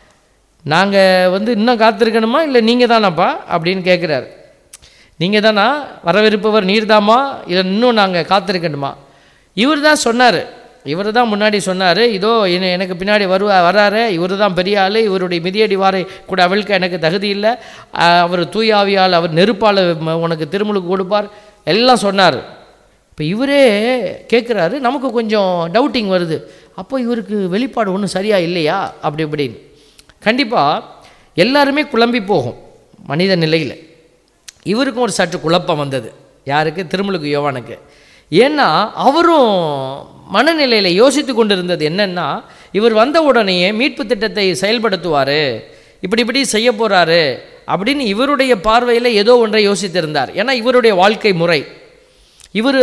நாங்கள் வந்து இன்னும் காத்திருக்கணுமா, இல்லை நீங்கள் தானாப்பா அப்படின்னு கேட்குறாரு. நீங்கள் தானா, வரவிருப்பவர் நீர் தாமா, இல்லை இன்னும் நாங்கள் காத்திருக்கணுமா? இவர் தான் சொன்னார், இவர் தான் முன்னாடி சொன்னார், இதோ என்ன எனக்கு பின்னாடி வருவா வராரு, இவர் தான் பெரிய ஆள், இவருடைய மிதியடி வாரை கூட அவிழ்க்க எனக்கு தகுதி இல்லை, அவர் தூயாவியால் அவர் நெருப்பால் உனக்கு திருமுழுக்கு கொடுப்பார் எல்லாம் சொன்னார். இப்போ இவரே கேட்குறாரு, நமக்கு கொஞ்சம் டவுட்டிங் வருது. அப்போ இவருக்கு வெளிப்பாடு ஒன்றும் சரியாக இல்லையா அப்படி இப்படின்னு. கண்டிப்பாக எல்லாருமே குழம்பி போகும் மனித நிலையில். இவருக்கும் ஒரு சற்று குழப்பம் வந்தது. யாருக்கு? திருமுழுக்கு யோவானுக்கு. ஏன்னா அவரும் மனநிலையில் யோசித்து கொண்டு இருந்தது என்னென்னா, இவர் வந்த உடனேயே மீட்பு திட்டத்தை செயல்படுத்துவார், இப்படி இப்படி செய்ய போகிறாரு அப்படின்னு இவருடைய பார்வையில் ஏதோ ஒன்றை யோசித்திருந்தார். ஏன்னா இவருடைய வாழ்க்கை முறை, இவர்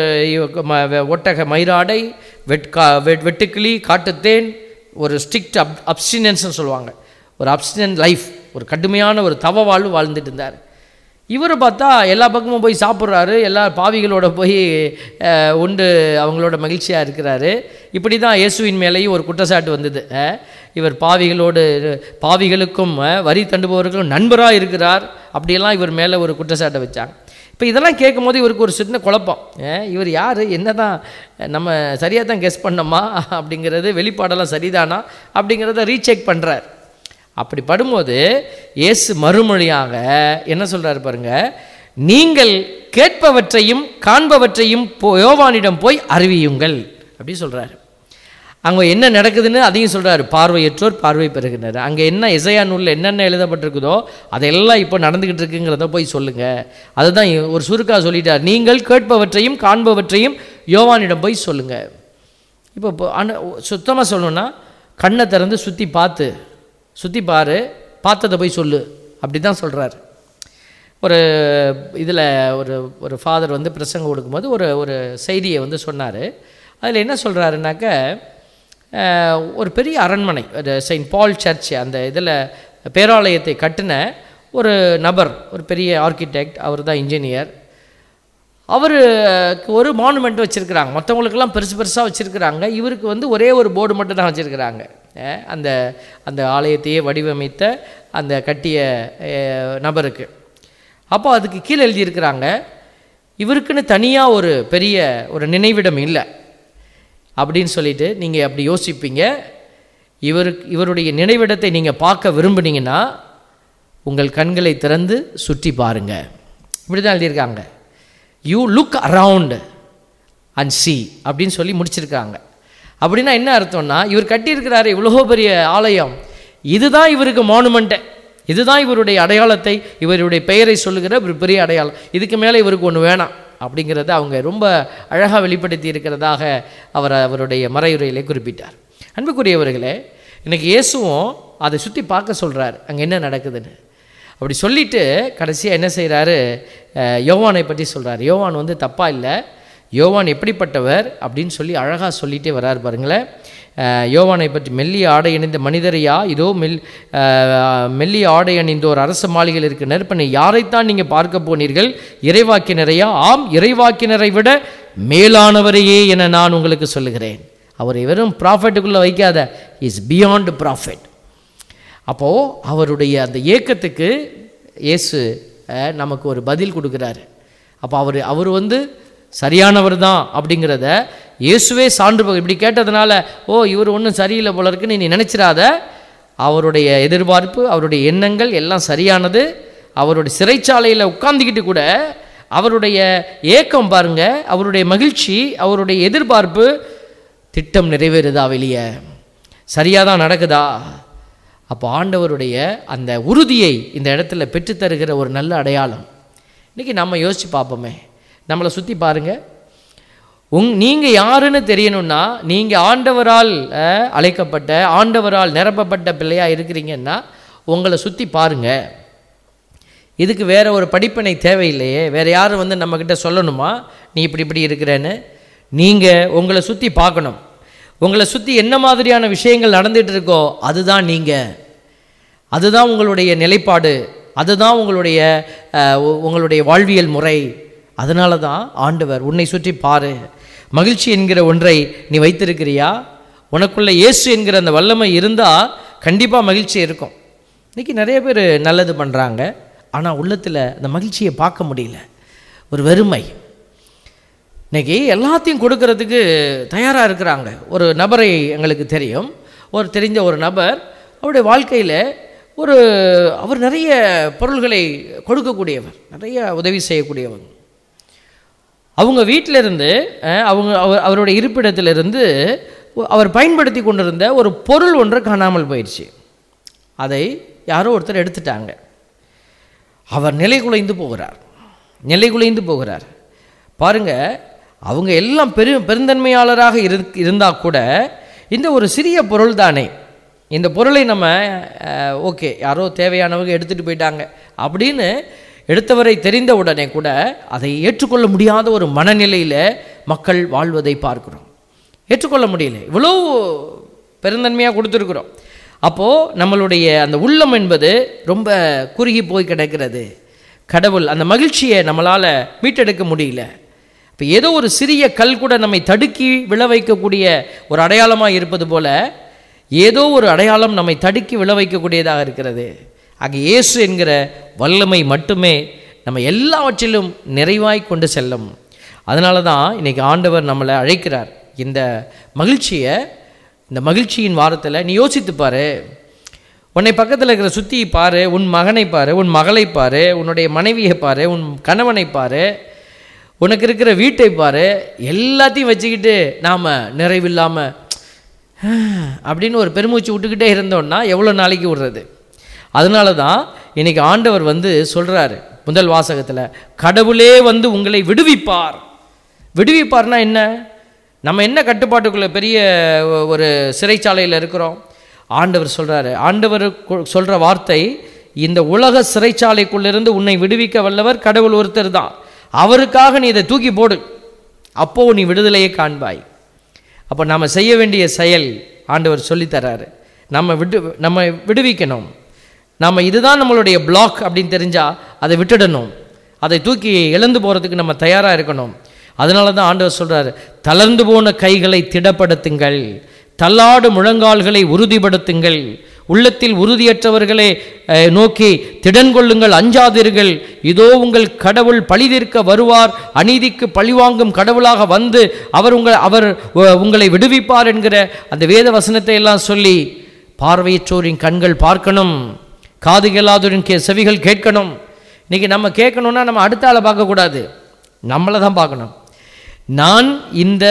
ஒட்டக மயிராடை, வெட்கா வெட் வெட்டுக்கிளி காட்டுத்தேன், ஒரு ஸ்ட்ரிக்ட் அப் அப்ஸ்டினன்ஸ்னு சொல்லுவாங்க, ஒரு அப்ஸ்டினன்ட் லைஃப், ஒரு கடுமையான ஒரு தவ வாழ்வு வாழ்ந்துட்டு இருந்தார். இவரை பார்த்தா எல்லா பக்கமும் போய் சாப்பிட்றாரு, எல்லா பாவிகளோட போய் உண்டு அவங்களோட மகிழ்ச்சியாக இருக்கிறாரு. இப்படி தான் இயேசுவின் மேலேயும் ஒரு குற்றச்சாட்டு வந்தது. இவர் பாவிகளோடு பாவிகளுக்கும் வரி தண்டுபவர்களும் நண்பராக இருக்கிறார், அப்படியெல்லாம் இவர் மேலே ஒரு குற்றச்சாட்டை வச்சாங்க. இப்போ இதெல்லாம் கேட்கும் போது இவருக்கு ஒரு சின்ன குழப்பம். இவர் யார், என்ன தான் நம்ம சரியாக தான் கெஸ் பண்ணோமா அப்படிங்கிறது, வெளிப்பாடெல்லாம் சரிதானா அப்படிங்கிறத ரீசெக் பண்ணுறார். அப்படி படும்போது இயேசு மறுமொழியாக என்ன சொல்கிறார் பாருங்க, நீங்கள் கேட்பவற்றையும் காண்பவற்றையும் யோவானிடம் போய் அறிவியுங்கள் அப்படி சொல்கிறார். அங்கே என்ன நடக்குதுன்னு அதையும் சொல்கிறார். பார்வையற்றோர் பார்வை பெறுகின்றனர். அங்கே என்ன எசையா நூலில் என்னென்ன எழுதப்பட்டிருக்குதோ அதெல்லாம் இப்போ நடந்துக்கிட்டு இருக்குங்கிறத போய் சொல்லுங்கள். அதுதான் ஒரு சுருக்கா சொல்லிட்டார். நீங்கள் கேட்பவற்றையும் காண்பவற்றையும் யோவானிடம் போய் சொல்லுங்கள். இப்போ சுத்தமாக சொல்லணுன்னா, கண்ணை திறந்து சுற்றி பார்த்து சுற்றி பாரு, பார்த்ததை போய் சொல்லு அப்படி தான் சொல்கிறார். ஒரு இதில் ஒரு ஒரு ஃபாதர் வந்து பிரசங்கம் கொடுக்கும்போது ஒரு ஒரு செய்தியை வந்து சொன்னார். அதில் என்ன சொல்கிறாருனாக்க, ஒரு பெரிய அரண்மனை, செயின்ட் பால் சர்ச், அந்த இதில் பேராலயத்தை கட்டின ஒரு நபர், ஒரு பெரிய ஆர்கிடெக்ட், அவர் தான் இன்ஜினியர். அவர் ஒரு மானுமெண்ட் வச்சுருக்கிறாங்க, மற்றவங்களுக்கெல்லாம் பெருசு பெருசாக வச்சுருக்கிறாங்க, இவருக்கு வந்து ஒரே ஒரு போர்டு மட்டும் தான் வச்சுருக்கிறாங்க. அந்த அந்த ஆலயத்தையே வடிவமைத்த அந்த கட்டிய நபருக்கு. அப்போ அதுக்கு கீழே எழுதியிருக்கிறாங்க, இவருக்குன்னு தனியாக ஒரு பெரிய ஒரு நினைவிடம் இல்லை அப்படின்னு சொல்லிட்டு நீங்கள் அப்படி யோசிப்பீங்க. இவருக்கு இவருடைய நினைவிடத்தை நீங்கள் பார்க்க விரும்புனீங்கன்னா உங்கள் கண்களை திறந்து சுற்றி பாருங்க. இப்படி தான் எழுதியிருக்காங்க. You look around and see அப்படின்னு சொல்லி முடிச்சிருக்காங்க. அப்படின்னா என்ன அர்த்தம்னா, இவர் கட்டியிருக்கிறாரு இவ்வளோ பெரிய ஆலயம், இதுதான் இவருக்கு மானுமெண்ட்டை, இதுதான் இவருடைய அடையாளத்தை, இவருடைய பெயரை சொல்லுகிற ஒரு பெரிய அடையாளம், இதுக்கு மேலே இவருக்கு ஒன்று வேணாம் அப்படிங்கிறத அவங்க ரொம்ப அழகாக வெளிப்படுத்தி இருக்கிறதாக அவர் அவருடைய மறையுரையிலே குறிப்பிட்டார். அன்புக்குரியவர்களே, இன்றைக்கி இயேசுவும் அதை சுற்றி பார்க்க சொல்கிறார் அங்கே என்ன நடக்குதுன்னு. அப்படி சொல்லிவிட்டு கடைசியாக என்ன செய்கிறாரு, யோவானை பற்றி சொல்கிறார். யோவான் வந்து தப்பாக இல்லை, யோவான் எப்படிப்பட்டவர் அப்படின்னு சொல்லி அழகாக சொல்லிகிட்டே வர்றார் பாருங்களேன். யோவானை பற்றி, மெல்லிய ஆடை அணிந்த மனிதரையா, இதோ மெல் மெல்லிய ஆடை அணிந்தோர் அரச மாளிகையில் இருக்க நெருப்பனை யாரைத்தான் நீங்கள் பார்க்க போனீர்கள்? இறைவாக்கினரையா? ஆம், இறைவாக்கினரை விட மேலானவரையே என நான் உங்களுக்கு சொல்லுகிறேன். அவரை வெறும் ப்ராஃபெட்டுக்குள்ளே வைக்காத, இஸ் பியாண்ட் ப்ராஃபெட். அப்போது அவருடைய அந்த ஏக்கத்துக்கு இயேசு நமக்கு ஒரு பதில் கொடுக்குறாரு. அப்போ அவர் அவர் வந்து சரியானவர் தான் அப்படிங்கிறத இயேசுவே சான்று. இப்படி கேட்டதுனால ஓ இவர் ஒன்றும் சரியில்லை போல இருக்குன்னு நீ நினச்சிடாத. அவருடைய எதிர்பார்ப்பு, அவருடைய எண்ணங்கள் எல்லாம் சரியானது. அவருடைய சிறைச்சாலையில் உட்கார்ந்துக்கிட்டு கூட அவருடைய ஏக்கம் பாருங்க, அவருடைய மகிழ்ச்சி, அவருடைய எதிர்பார்ப்பு, திட்டம் நிறைவேறுதா, வெளியே சரியாக தான் நடக்குதா. அப்போ ஆண்டவருடைய அந்த உறுதியை இந்த இடத்துல பெற்றுத்தருகிற ஒரு நல்ல அடையாளம். இன்றைக்கி நம்ம யோசித்து பார்ப்போமே, நம்மளை சுற்றி பாருங்கள். உங் நீங்கள் யாருன்னு தெரியணும்னா, நீங்கள் ஆண்டவரால் அழைக்கப்பட்ட, ஆண்டவரால் நிரப்பப்பட்ட பிள்ளையாக இருக்கிறீங்கன்னா உங்களை சுற்றி பாருங்கள். இதுக்கு வேறு ஒரு படிப்பினை தேவையில்லையே. வேறு யாரும் வந்து நம்மக்கிட்ட சொல்லணுமா நீ இப்படி இப்படி இருக்கிறேன்னு? நீங்கள் உங்களை சுற்றி பார்க்கணும். உங்களை சுற்றி என்ன மாதிரியான விஷயங்கள் நடந்துகிட்டு இருக்கோ அதுதான் நீங்கள், அதுதான் உங்களுடைய நிலைப்பாடு, அதுதான் உங்களுடைய உங்களுடைய வாழ்வியல் முறை. அதனால தான் ஆண்டவர் உன்னை சுற்றி பாரு, மகிழ்ச்சி என்கிற ஒன்றை நீ வைத்திருக்கிறியா? உனக்குள்ள இயேசு என்கிற அந்த வல்லமை இருந்தால் கண்டிப்பாக மகிழ்ச்சி இருக்கும். இன்றைக்கி நிறைய பேர் நல்லது பண்ணுறாங்க, ஆனால் உள்ளத்தில் அந்த மகிழ்ச்சியை பார்க்க முடியல, ஒரு வெறுமை. இன்றைக்கி எல்லாத்தையும் கொடுக்கறதுக்கு தயாராக இருக்கிறாங்க. ஒரு நபரை எங்களுக்கு தெரியும், ஒரு தெரிஞ்ச ஒரு நபர், அவருடைய வாழ்க்கையில் ஒரு அவர் நிறைய பொருள்களை கொடுக்கக்கூடியவர், நிறைய உதவி செய்யக்கூடியவர். அவங்க வீட்டிலிருந்து, அவங்க அவர் அவருடைய இருப்பிடத்திலிருந்து அவர் பயன்படுத்தி கொண்டிருந்த ஒரு பொருள் ஒன்று காணாமல் போயிடுச்சு. அதை யாரோ ஒருத்தர் எடுத்துட்டாங்க. அவர் நிலை குலைந்து போகிறார், நிலை குலைந்து போகிறார். பாருங்கள், அவங்க எல்லாம் பெரு பெருந்தன்மையாளராக இரு இருந்தால் கூட இந்த ஒரு சிறிய பொருள் தானே, இந்த பொருளை நம்ம ஓகே யாரோ தேவையானவங்க எடுத்துகிட்டு போயிட்டாங்க அப்படின்னு எடுத்தவரை தெரிந்த உடனே கூட அதை ஏற்றுக்கொள்ள முடியாத ஒரு மனநிலையில் மக்கள் வாழ்வதை பார்க்குறோம். ஏற்றுக்கொள்ள முடியல, இவ்வளோ பெருந்தன்மையாக கொடுத்துருக்குறோம். அப்போது நம்மளுடைய அந்த உள்ளம் என்பது ரொம்ப குறுகி போய் கிடக்கிறது. கடவுள் அந்த மகிழ்ச்சியை நம்மளால் மீட்டெடுக்க முடியல. இப்போ ஏதோ ஒரு சிறிய கல் கூட நம்மை தடுக்கி விழ வைக்கக்கூடிய ஒரு அடையாளமாக இருப்பது போல ஏதோ ஒரு அடையாளம் நம்மை தடுக்கி விழ வைக்கக்கூடியதாக இருக்கிறது. ஆக இயேசு என்கிற வல்லமை மட்டுமே நம்ம எல்லாவற்றிலும் நிறைவாய் கொண்டு செல்லும். அதனால தான் இன்றைக்கி ஆண்டவர் நம்மளை அழைக்கிறார். இந்த மகிழ்ச்சியை, இந்த மகிழ்ச்சியின் வாரத்தில் நீ யோசித்து பாரு. உன்னை பக்கத்தில் இருக்கிற சுற்றி பாரு, உன் மகனை பாரு, உன் மகளை பாரு, உன்னுடைய மனைவியை பாரு, உன் கணவனை பாரு, உனக்கு இருக்கிற வீட்டை பாரு. எல்லாத்தையும் வச்சுக்கிட்டு நாம் நிறைவில்லாமல் அப்படின்னு ஒரு பெருமூச்சு விட்டுக்கிட்டே இருந்தோம்னா எவ்வளோ நாளைக்கு விடுறது? அதனால தான் இன்றைக்கி ஆண்டவர் வந்து சொல்கிறாரு முதல் வாசகத்தில், கடவுளே வந்து உங்களை விடுவிப்பார். விடுவிப்பார்னா என்ன? நம்ம என்ன கட்டுப்பாட்டுக்குள்ளே பெரிய ஒரு சிறைச்சாலையில் இருக்கிறோம். ஆண்டவர் சொல்கிறாரு, ஆண்டவர் சொல்கிற வார்த்தை, இந்த உலக சிறைச்சாலைக்குள்ளிருந்து உன்னை விடுவிக்க வல்லவர் கடவுள் ஒருத்தர் தான். அவருக்காக நீ இதை தூக்கி போடு, அப்போது நீ விடுதலையை காண்பாய். அப்போ நம்ம செய்ய வேண்டிய செயல் ஆண்டவர் சொல்லித்தராரு. நம்ம விடு நம்ம விடுவிக்கணும். நம்ம இதுதான் நம்மளுடைய பிளாக் அப்படின்னு தெரிஞ்சால் அதை விட்டுடணும். அதை தூக்கி இழந்து போகிறதுக்கு நம்ம தயாராக இருக்கணும். அதனால தான் ஆண்டவர் சொல்கிறார், தளர்ந்து போன கைகளை திடப்படுத்துங்கள், தள்ளாடு முழங்கால்களை உறுதிப்படுத்துங்கள், உள்ளத்தில் உறுதியற்றவர்களை நோக்கி திடன் கொள்ளுங்கள், அஞ்சாதீர்கள், இதோ உங்கள் கடவுள் பழிதீர்க்க வருவார், அநீதிக்கு பழிவாங்கும் கடவுளாக வந்து அவர் உங்கள் அவர் உங்களை விடுவிப்பார் என்கிற அந்த வேத வசனத்தை எல்லாம் சொல்லி, பார்வையற்றோரின் கண்கள் பார்க்கணும், காது கேளாதோரின் கே செவிகள் கேட்கணும். இன்றைக்கி நம்ம கேட்கணுன்னா நம்ம அடுத்த ஆளை பார்க்கக்கூடாது, நம்மளை தான் பார்க்கணும். நான் இந்த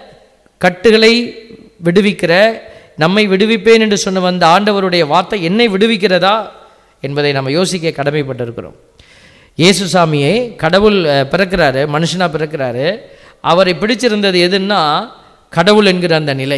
கட்டுகளை விடுவிக்கிற, நம்மை விடுவிப்பேன் என்று சொன்ன வந்த ஆண்டவருடைய வார்த்தை என்னை விடுவிக்கிறதா என்பதை நம்ம யோசிக்க கடமைப்பட்டிருக்கிறோம். இயேசுசாமியை கடவுள் பிறக்கிறாரு, மனுஷனாக பிறக்கிறாரு. அவரை பிடிச்சிருந்தது எதுன்னா கடவுள் என்கிற அந்த நிலை.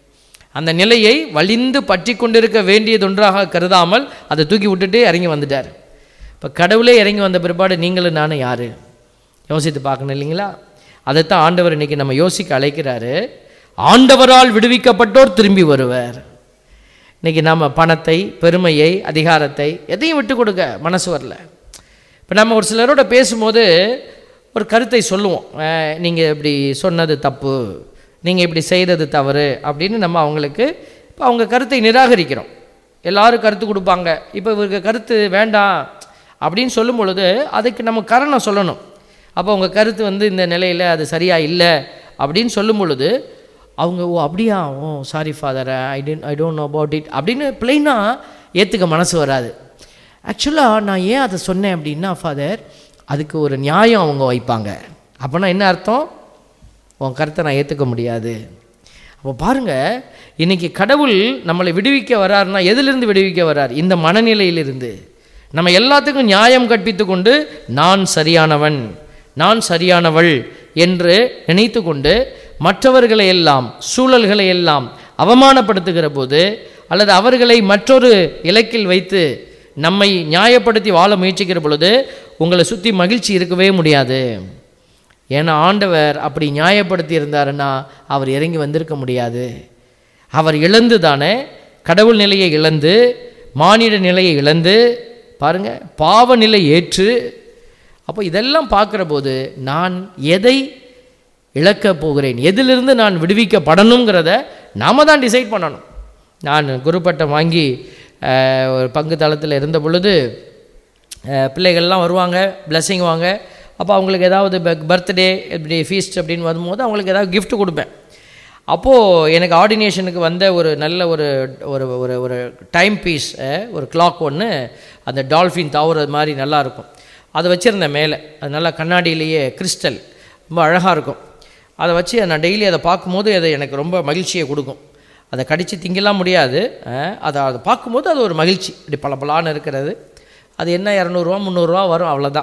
அந்த நிலையை வலிந்து பற்றி கொண்டிருக்க வேண்டியது ஒன்றாக கருதாமல் அதை தூக்கி விட்டுட்டு இறங்கி வந்துட்டார். இப்போ கடவுளே இறங்கி வந்த பிற்பாடு நீங்களும் நானும் யார் யோசித்து பார்க்கணும் இல்லைங்களா? அதைத்தான் ஆண்டவர் இன்றைக்கி நம்ம யோசிக்க அழைக்கிறாரு. ஆண்டவரால் விடுவிக்கப்பட்டோர் திரும்பி வருவர். இன்றைக்கி நம்ம பணத்தை, பெருமையை, அதிகாரத்தை எதையும் விட்டு கொடுக்க மனசு வரல. இப்போ நம்ம ஒரு சிலரோட பேசும்போது ஒரு கருத்தை சொல்லுவோம், நீங்கள் இப்படி சொன்னது தப்பு, நீங்கள் இப்படி செய்கிறது தவறு அப்படின்னு நம்ம அவங்களுக்கு இப்போ அவங்க கருத்தை நிராகரிக்கிறோம். எல்லோரும் கருத்து கொடுப்பாங்க. இப்போ இவருக்கு கருத்து வேண்டாம் அப்படின்னு சொல்லும் பொழுது அதுக்கு நம்ம காரணம் சொல்லணும். அப்போ உங்கள் கருத்து வந்து இந்த நிலையில் அது சரியாக இல்லை அப்படின்னு சொல்லும் பொழுது அவங்க ஓ அப்படியா, oh sorry father, I didn't I don't know about it அப்படின்னு பிளைனாக ஏற்றுக்க மனசு வராது. ஆக்சுவலாக நான் ஏன் அதை சொன்னேன் அப்படின்னா ஃபாதர், அதுக்கு ஒரு நியாயம் அவங்க வைப்பாங்க. அப்போனா என்ன அர்த்தம்? உன் கருத்தை நான் ஏற்றுக்க முடியாது. அப்போ பாருங்கள், இன்றைக்கி கடவுள் நம்மளை விடுவிக்க வர்றாருன்னா எதிலிருந்து விடுவிக்க வர்றார்? இந்த மனநிலையிலிருந்து. நம்ம எல்லாத்துக்கும் நியாயம் கற்பித்து கொண்டு நான் சரியானவன், நான் சரியானவள் என்று நினைத்து கொண்டு மற்றவர்களை எல்லாம், சூழல்களை எல்லாம் அவமானப்படுத்துகிற போது, அல்லது அவர்களை மற்றொரு இலக்கில் வைத்து நம்மை நியாயப்படுத்தி வாழ முயற்சிக்கிற பொழுது உங்களை சுற்றி மகிழ்ச்சி இருக்கவே முடியாது. ஏன்னா ஆண்டவர் அப்படி நியாயப்படுத்தி இருந்தாருன்னா அவர் இறங்கி வந்திருக்க முடியாது. அவர் இழந்து தானே, கடவுள் நிலையை இழந்து, மானிட நிலையை இழந்து, பாருங்கள், பாவ நிலை ஏற்று. அப்போ இதெல்லாம் பார்க்குற போது நான் எதை இழக்கப் போகிறேன், எதிலிருந்து நான் விடுவிக்கப்படணுங்கிறத நாம் தான் டிசைட் பண்ணணும். நான் குருப்பட்டம் வாங்கி ஒரு பங்கு தளத்தில் இருந்த பொழுது பிள்ளைகள்லாம் வருவாங்க, பிளெஸ்ஸிங் வாங்க. அப்போ அவங்களுக்கு ஏதாவது பர்த்டே இப்படி ஃபீஸ்ட் அப்படின்னு வரும்போது அவங்களுக்கு ஏதாவது கிஃப்ட் கொடுப்பேன். அப்போது எனக்கு ஆர்டினேஷனுக்கு வந்த ஒரு நல்ல ஒரு ஒரு ஒரு ஒரு டைம் பீஸ், ஒரு கிளாக் ஒன்று, அந்த டால்ஃபின் தாவுறது மாதிரி நல்லாயிருக்கும். அதை வச்சுருந்தேன் மேலே. அது நல்லா கண்ணாடியிலேயே கிறிஸ்டல், ரொம்ப அழகாக இருக்கும். அதை வச்சு நான் டெய்லி அதை பார்க்கும்போது அது எனக்கு ரொம்ப மகிழ்ச்சியை கொடுக்கும். அதை கடித்து திங்கலாம் முடியாது, அதை அதை பார்க்கும்போது அது ஒரு மகிழ்ச்சி. இப்படி பல பலான்னு இருக்கிறது. அது என்ன இரநூறுவா முந்நூறுரூவா வரும், அவ்வளோதான்.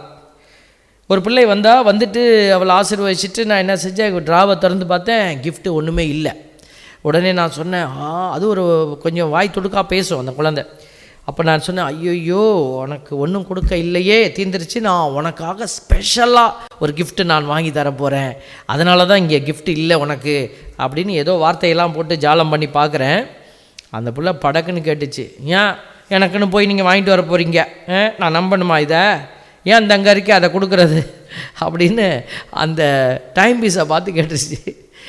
ஒரு பிள்ளை வந்தால் வந்துட்டு அவளை ஆசீர்வதிச்சுட்டு நான் என்ன செஞ்சேன், ட்ராவை திறந்து பார்த்தேன், கிஃப்ட்டு ஒன்றுமே இல்லை. உடனே நான் சொன்னேன், ஆ அது ஒரு கொஞ்சம் வாய் துடுக்கா பேசும் அந்த குழந்தை. அப்போ நான் சொன்னேன், ஐயோயோ உனக்கு ஒன்றும் கொடுக்க இல்லையே, தீர்ந்துருச்சு, நான் உனக்காக ஸ்பெஷலாக ஒரு கிஃப்ட்டு நான் வாங்கி தர போகிறேன், அதனால தான் இங்கே கிஃப்ட் இல்லை உனக்கு அப்படின்னு ஏதோ வார்த்தையெல்லாம் போட்டு ஜாலம் பண்ணி பார்க்குறேன். அந்த பிள்ளை படக்குன்னு கேட்டுச்சு, ஏன் எனக்குன்னு போய் நீங்கள் வாங்கிட்டு வர போகிறீங்க, நான் நம்பணுமா இதை, ஏன் அந்த அங்கே இருக்கே அதை கொடுக்குறது அப்படின்னு அந்த டைம் பீஸை பார்த்து கேட்டுச்சு.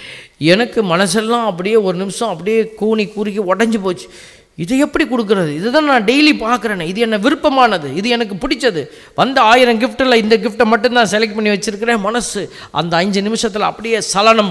எனக்கு மனசெல்லாம் அப்படியே ஒரு நிமிஷம் அப்படியே கூனி கூறிக்கி உடஞ்சி போச்சு. இதை எப்படி கொடுக்குறது, இதுதான் நான் டெய்லி பார்க்குறேனே, இது என்ன விருப்பமானது, இது எனக்கு பிடிச்சது, வந்த ஆயிரம் கிஃப்ட்டில் இந்த கிஃப்ட்டை மட்டும்தான் செலக்ட் பண்ணி வச்சுருக்கிறேன். மனசு அந்த அஞ்சு நிமிஷத்தில் அப்படியே சலனம்.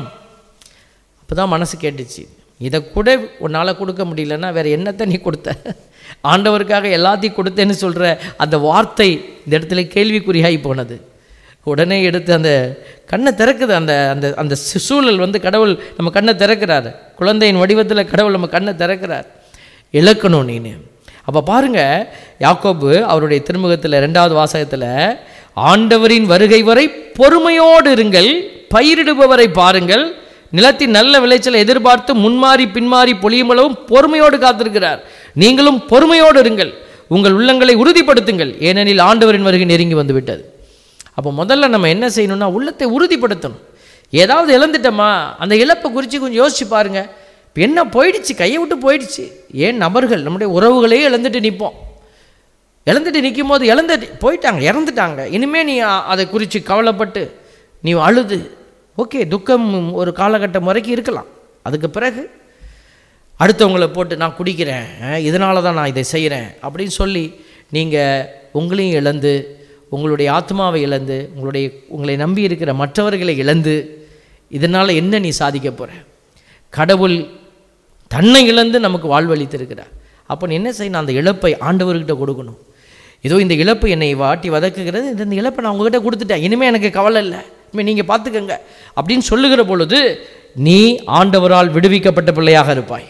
அப்போ தான் மனசு கேட்டுச்சு, இதை கூட உன்னால் கொடுக்க முடியலன்னா வேறு என்னத்தை நீ கொடுத்த, ஆண்டவருக்காக எல்லாத்தையும் கொடுத்தேன்னு சொல்கிற அந்த வார்த்தை இந்த இடத்துல கேள்விக்குறியாகி போனது. உடனே எடுத்து அந்த கண்ணை திறக்குது. அந்த அந்த அந்த சூழல் வந்து கடவுள் நம்ம கண்ணை திறக்கிறார். குழந்தையின் வடிவத்தில் கடவுள் நம்ம கண்ணை திறக்கிறார். இழக்கணும் நீனு. அப்போ பாருங்கள், யாக்கோபு அவருடைய திருமுகத்தில் ரெண்டாவது வாசகத்தில், ஆண்டவரின் வருகை வரை பொறுமையோடு இருங்கள், பயிரிடுபவரை பாருங்கள், நிலத்தின் நல்ல விளைச்சலை எதிர்பார்த்து முன்மாறி பின்மாறி பொழியுமளவும் பொறுமையோடு காத்திருக்கிறார். நீங்களும் பொறுமையோடு இருங்கள், உங்கள் உள்ளங்களை உறுதிப்படுத்துங்கள், ஏனெனில் ஆண்டவரின் வருகை நெருங்கி வந்து விட்டது. அப்போ முதல்ல நம்ம என்ன செய்யணும்னா உள்ளத்தை உறுதிப்படுத்தணும். ஏதாவது இழந்துட்டோமா, அந்த இழப்பை குறித்து கொஞ்சம் யோசிச்சு பாருங்கள். இப்போ என்ன போயிடுச்சு, கையை விட்டு போயிடுச்சு. ஏன் நபர்கள், நம்முடைய உறவுகளே இழந்துட்டு நிற்போம். இழந்துட்டு நிற்கும் போது இழந்துட்டு போயிட்டாங்க, இறந்துட்டாங்க. இனிமேல் நீ அதை குறித்து கவலைப்பட்டு நீ அழுது, ஓகே, துக்கம் ஒரு காலகட்டம் வரைக்கும் இருக்கலாம். அதுக்கு பிறகு அடுத்தவங்களை போட்டு நான் குடிக்கிறேன், இதனால தான் நான் இதை செய்கிறேன் அப்படின்னு சொல்லி நீங்கள் உங்களையும் இழந்து, உங்களுடைய ஆத்மாவை இழந்து, உங்களுடைய உங்களை நம்பி இருக்கிற மற்றவர்களை இழந்து, இதனால் என்ன நீ சாதிக்க போகிற? கடவுள் தன்னை இழந்து நமக்கு வாழ்வளித்திருக்கிறார். அப்போ நீ என்ன செய்யணும்? அந்த இழப்பை ஆண்டவர்கிட்ட கொடுக்கணும். ஏதோ இந்த இழப்பு என்னை வாட்டி வதக்குகிறது, இந்த இழப்பை நான் உங்ககிட்ட கொடுத்துட்டேன், இனிமேல் எனக்கு கவலை இல்லை, இனிமேல் நீங்கள் பார்த்துக்கங்க அப்படின்னு சொல்லுகிற பொழுது நீ ஆண்டவரால் விடுவிக்கப்பட்ட பிள்ளையாக இருப்பாய்.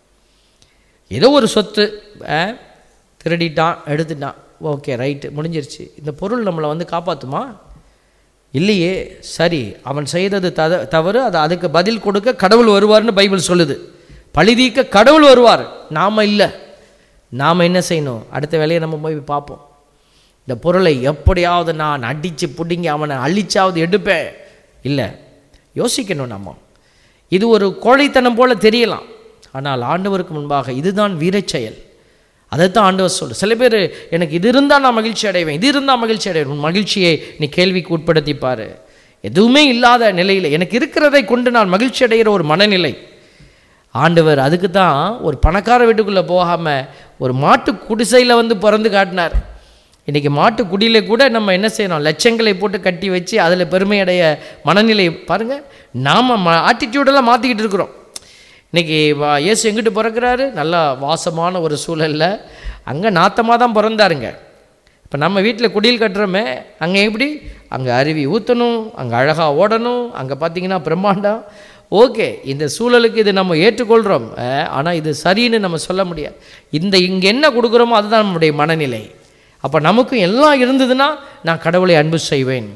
ஏதோ ஒரு சொத்து திருடிட்டான், எடுத்துட்டான், ஓகே ரைட்டு, முடிஞ்சிருச்சு. இந்த பொருள் நம்மளை வந்து காப்பாற்றுமா? இல்லையே. சரி, அவன் செய்தது தத தவறு அது அதுக்கு பதில் கொடுக்க கடவுள் வருவார்னு பைபிள் சொல்லுது. பழிதீக்க கடவுள் வருவார், நாம் இல்லை. நாம் என்ன செய்யணும்? அடுத்த வேலையை நம்ம போய் பார்ப்போம். இந்த பொருளை எப்படியாவது நான் அடித்து பிடிங்கி அவனை அழிச்சாவது எடுப்பேன். இல்லை, யோசிக்கணும். நம்ம இது ஒரு கோழைத்தனம் போல் தெரியலாம், ஆனால் ஆண்டவருக்கு முன்பாக இதுதான் வீரச்செயல். அதைத்தான் ஆண்டவர் சொல்லு. சில பேர் எனக்கு இது இருந்தால் நான் மகிழ்ச்சி அடைவேன், இது இருந்தால் மகிழ்ச்சி அடைவேன். உன் மகிழ்ச்சியை நீ கேள்விக்கு உட்படுத்திப்பார். எதுவுமே இல்லாத நிலையில் எனக்கு இருக்கிறதை கொண்டு நான் மகிழ்ச்சி அடைகிற ஒரு மனநிலை. ஆண்டவர் அதுக்கு தான் ஒரு பணக்கார வீட்டுக்குள்ளே போகாமல் ஒரு மாட்டு குடிசையில் வந்து பிறந்து காட்டினார். இன்றைக்கி மாட்டு குடியில கூட நம்ம என்ன செய்யணும்? லட்சங்களை போட்டு கட்டி வச்சு அதில் பெருமையடைய மனநிலை பாருங்கள். நாம் ம ஆட்டிடியூடெல்லாம் மாற்றிக்கிட்டு இருக்கிறோம். இன்றைக்கி இயேசு எங்கிட்டு பிறக்கிறாரு? நல்லா வாசமான ஒரு சூழலில், அங்கே நாத்தமாக தான் பிறந்தாருங்க. இப்போ நம்ம வீட்டில் குடியில் கட்டுறோமே, அங்கே எப்படி? அங்கே அருவி ஊற்றணும், அங்கே அழகாக ஓடணும், அங்கே பார்த்திங்கன்னா பிரம்மாண்டம். ஓகே, இந்த சூழலுக்கு இது நம்ம ஏற்றுக்கொள்கிறோம், ஆனால் இது சரின்னு நம்ம சொல்ல முடியாது. இந்த இங்கே என்ன கொடுக்குறோமோ அதுதான் நம்முடைய மனநிலை. அப்போ நமக்கும் எல்லாம் இருந்ததுன்னா நான் கடவுளை அன்பு செய்வேன்.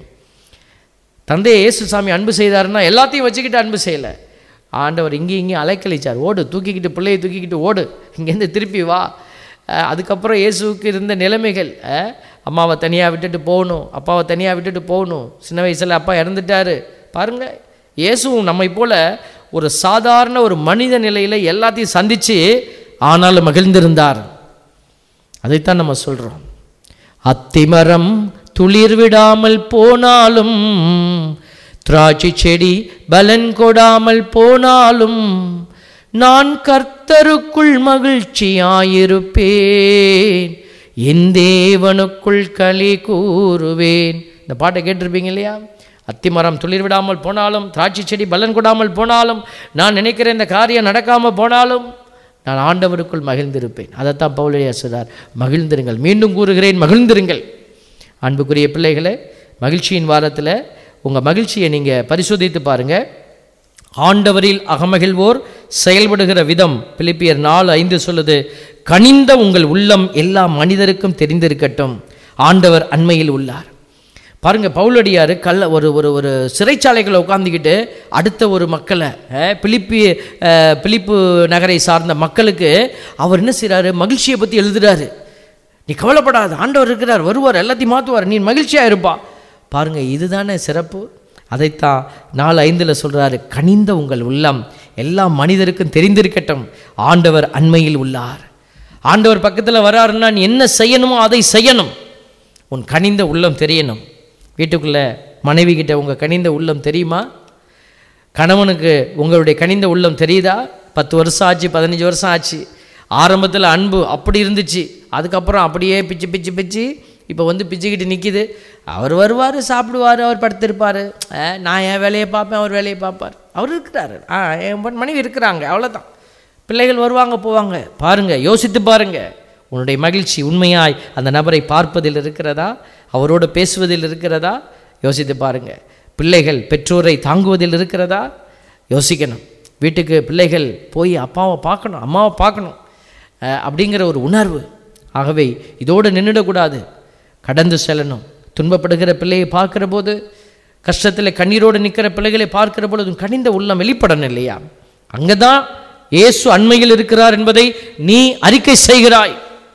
தந்தை இயேசு சாமி அன்பு செய்தாருன்னா எல்லாத்தையும் வச்சுக்கிட்டு அன்பு செய்யலை. ஆண்டவர் இங்கேயும் இங்கேயும் அலைக்கழிச்சார். ஓடு, தூக்கிக்கிட்டு பிள்ளையை தூக்கிக்கிட்டு ஓடு, இங்கேருந்து திருப்பி வா. அதுக்கப்புறம் இயேசுவுக்கு இருந்த நிலைமைகள், அம்மாவை தனியாக விட்டுட்டு போகணும், அப்பாவை தனியாக விட்டுட்டு போகணும். சின்ன வயசில் அப்பா இறந்துட்டார். பாருங்கள், இயேசுவும் நம்மை போல ஒரு சாதாரண ஒரு மனித நிலையில் எல்லாத்தையும் சந்தித்து ஆனாலும் மகிழ்ந்திருந்தார். அதைத்தான் நம்ம சொல்கிறோம். அத்திமரம் துளிர் விடாமல் போனாலும், திராட்சை செடி பலன் கொடாமல் போனாலும், நான் கர்த்தருக்குள் மகிழ்ச்சியாயிருப்பேன், என் தேவனுக்குள் களி கூறுவேன். இந்த பாட்டை கேட்டிருப்பீங்க இல்லையா? அத்திமரம் துளிர் விடாமல் போனாலும், திராட்சை செடி பலன் கொடாமல் போனாலும், நான் நினைக்கிற இந்த காரியம் நடக்காமல் போனாலும், நான் ஆண்டவருக்குள் மகிழ்ந்திருப்பேன். அதைத்தான் பவுலடியார் சொல்றார், மகிழ்ந்திருங்கள். மீண்டும் கூறுகிறேன், மகிழ்ந்திருங்கள். அன்புக்குரிய பிள்ளைகளே, மகிழ்ச்சியின் வாரத்தில் உங்கள் மகிழ்ச்சியை நீங்கள் பரிசோதித்து பாருங்கள். ஆண்டவரில் அகமகிழ்வோர் செயல்படுகிற விதம் பிலிப்பியர் நாலு ஐந்து சொல்லுது, கனிந்த உங்கள் உள்ளம் எல்லா மனிதருக்கும் தெரிந்திருக்கட்டும், ஆண்டவர் அண்மையில் உள்ளார். பாருங்கள், பவுலடியார் கல்ல ஒரு ஒரு ஒரு சிறைச்சாலைகளை உட்காந்துக்கிட்டு அடுத்த ஒரு மக்களை, பிலிப்பி பிலிப்பு நகரை சார்ந்த மக்களுக்கு அவர் என்ன செய்கிறாரு? மகிழ்ச்சியை பற்றி எழுதுகிறாரு. நீ கவலைப்படாத, ஆண்டவர் இருக்கிறார், வருவார், எல்லாத்தையும் மாற்றுவார், நீ மகிழ்ச்சியாக இருப்பா. பாருங்கள், இதுதானே சிறப்பு. அதைத்தான் நாலு ஐந்தில் சொல்கிறாரு, கனிந்த உங்கள் உள்ளம் எல்லா மனிதருக்கும் தெரிந்திருக்கட்டும், ஆண்டவர் அண்மையில் உள்ளார். ஆண்டவர் பக்கத்தில் வராருன்னா நீ என்ன செய்யணுமோ அதை செய்யணும். உன் கனிந்த உள்ளம் தெரியணும். வீட்டுக்குள்ளே மனைவி கிட்ட உங்கள் கனிந்த உள்ளம் தெரியுமா? கணவனுக்கு உங்களுடைய கனிந்த உள்ளம் தெரியுதா? பத்து வருஷம் ஆச்சு, பதினஞ்சு வருஷம் ஆச்சு. ஆரம்பத்தில் அன்பு அப்படி இருந்துச்சு, அதுக்கப்புறம் அப்படியே பிச்சு பிச்சு பிச்சு இப்போ வந்து பிச்சுக்கிட்டு நிற்கிது. அவர் வருவார், சாப்பிடுவார், அவர் படுத்திருப்பார், நான் என் வேலையை பார்ப்பேன், அவர் வேலையை பார்ப்பார். அவர் இருக்கிறாரு, ஆ என் மனைவி இருக்கிறாங்க, அவ்வளோதான். பிள்ளைகள் வருவாங்க போவாங்க. பாருங்கள், யோசித்து பாருங்கள், உன்னுடைய மகிழ்ச்சி உண்மையாய் அந்த நபரை பார்ப்பதில் இருக்கிறதா? அவரோடு பேசுவதில் இருக்கிறதா? யோசித்து பாருங்கள். பிள்ளைகள் பெற்றோரை தாங்குவதில் இருக்கிறதா? யோசிக்கணும். வீட்டுக்கு பிள்ளைகள் போய் அப்பாவை பார்க்கணும், அம்மாவை பார்க்கணும் அப்படிங்கிற ஒரு உணர்வு. ஆகவே இதோடு நின்றுடக்கூடாது, கடந்து செல்லணும். துன்பப்படுகிற பிள்ளையை பார்க்குற போது, கஷ்டத்தில் கண்ணீரோடு நிற்கிற பிள்ளைகளை பார்க்கிற பொழுது கனிந்த உள்ளம் வெளிப்படணும் இல்லையா? அங்கே தான் இயேசு அண்மையில் இருக்கிறார் என்பதை நீ அறிக்கை செய்கிறாய்.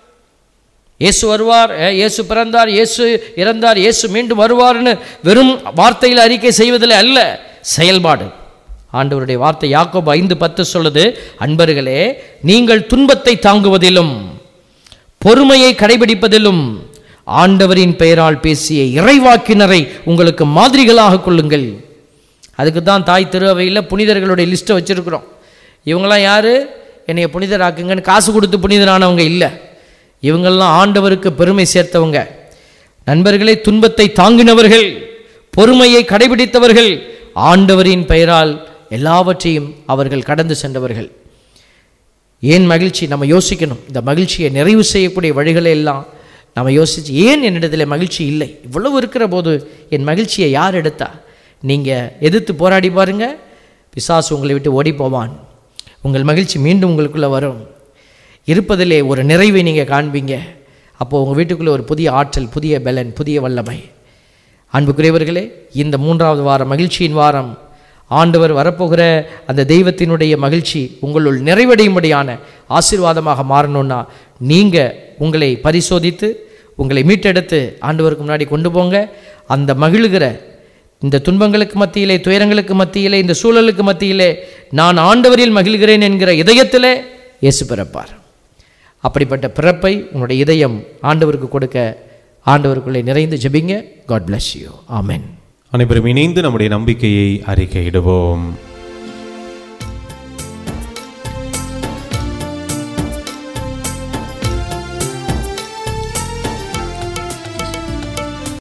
இயேசு வருவார், இயேசு பிறந்தார், இயேசு இறந்தார், இயேசு மீண்டும் வருவார்னு வெறும் வார்த்தையில் அறிக்கை செய்வதில் அல்ல, செயல்பாடு. ஆண்டவருடைய வார்த்தை யாக்கோபு ஐந்து பத்து சொல்லுது, அன்பர்களே, நீங்கள் துன்பத்தை தாங்குவதிலும் பொறுமையை கடைபிடிப்பதிலும் ஆண்டவரின் பெயரால் பேசிய இறைவாக்கினரை உங்களுக்கு மாதிரிகளாக கொள்ளுங்கள். அதுக்கு தான் தாய் திருவையில் புனிதர்களுடைய லிஸ்ட்டை வச்சுருக்குறோம். இவங்களாம் யார்? என்னைய புனிதராக்குங்கன்னு காசு கொடுத்து புனிதரானவங்க இல்லை. இவங்கெல்லாம் ஆண்டவருக்கு பெருமை சேர்த்தவங்க. நண்பர்களே, துன்பத்தை தாங்கினவர்கள், பொறுமையை கடைபிடித்தவர்கள், ஆண்டவரின் பெயரால் எல்லாவற்றையும் அவர்கள் கடந்து சென்றவர்கள். ஏன் மகிழ்ச்சி? நம்ம யோசிக்கணும். இந்த மகிழ்ச்சியை நிறைவு செய்யக்கூடிய வழிகளை எல்லாம் நம்ம யோசிச்சு, ஏன் என்னிடத்தில் மகிழ்ச்சி இல்லை? இவ்வளவு இருக்கிற போது என் மகிழ்ச்சியை யார் எடுத்தா? நீங்கள் எதிர்த்து போராடி பாருங்க, பிசாசு உங்களை விட்டு ஓடி போவான். உங்கள் மகிழ்ச்சி மீண்டும் உங்களுக்குள்ளே வரும். இருப்பதிலே ஒரு நிறைவை நீங்கள் காண்பீங்க. அப்போது உங்கள் வீட்டுக்குள்ளே ஒரு புதிய ஆற்றல், புதிய பலன், புதிய வல்லமை. அன்புக்குரியவர்களே, இந்த மூன்றாவது வாரம், மகிழ்ச்சியின் வாரம், ஆண்டவர் வரப்போகிற அந்த தெய்வத்தினுடைய மகிழ்ச்சி உங்களுள் நிறைவடையும்படியான ஆசீர்வாதமாக மாறணும்னா நீங்கள் உங்களை பரிசோதித்து உங்களை மீட்டெடுத்து ஆண்டவருக்கு முன்னாடி கொண்டு போங்க. அந்த மகிழ்கிற இந்த துன்பங்களுக்கு மத்தியிலே, துயரங்களுக்கு மத்தியிலே, இந்த சூழலுக்கு மத்தியிலே நான் ஆண்டவரில் மகிழ்கிறேன் என்கிற இதயத்திலே இயேசு பிறப்பார். அப்படிப்பட்ட பிறப்பை உன்னுடைய இதயம் ஆண்டவருக்கு கொடுக்க ஆண்டவருக்குள்ளே நிறைந்து ஜெபிங்க. God bless you. ஆமென்.
அனைவரும் இணைந்து நம்முடைய நம்பிக்கையை அறிக்கையிடுவோம்.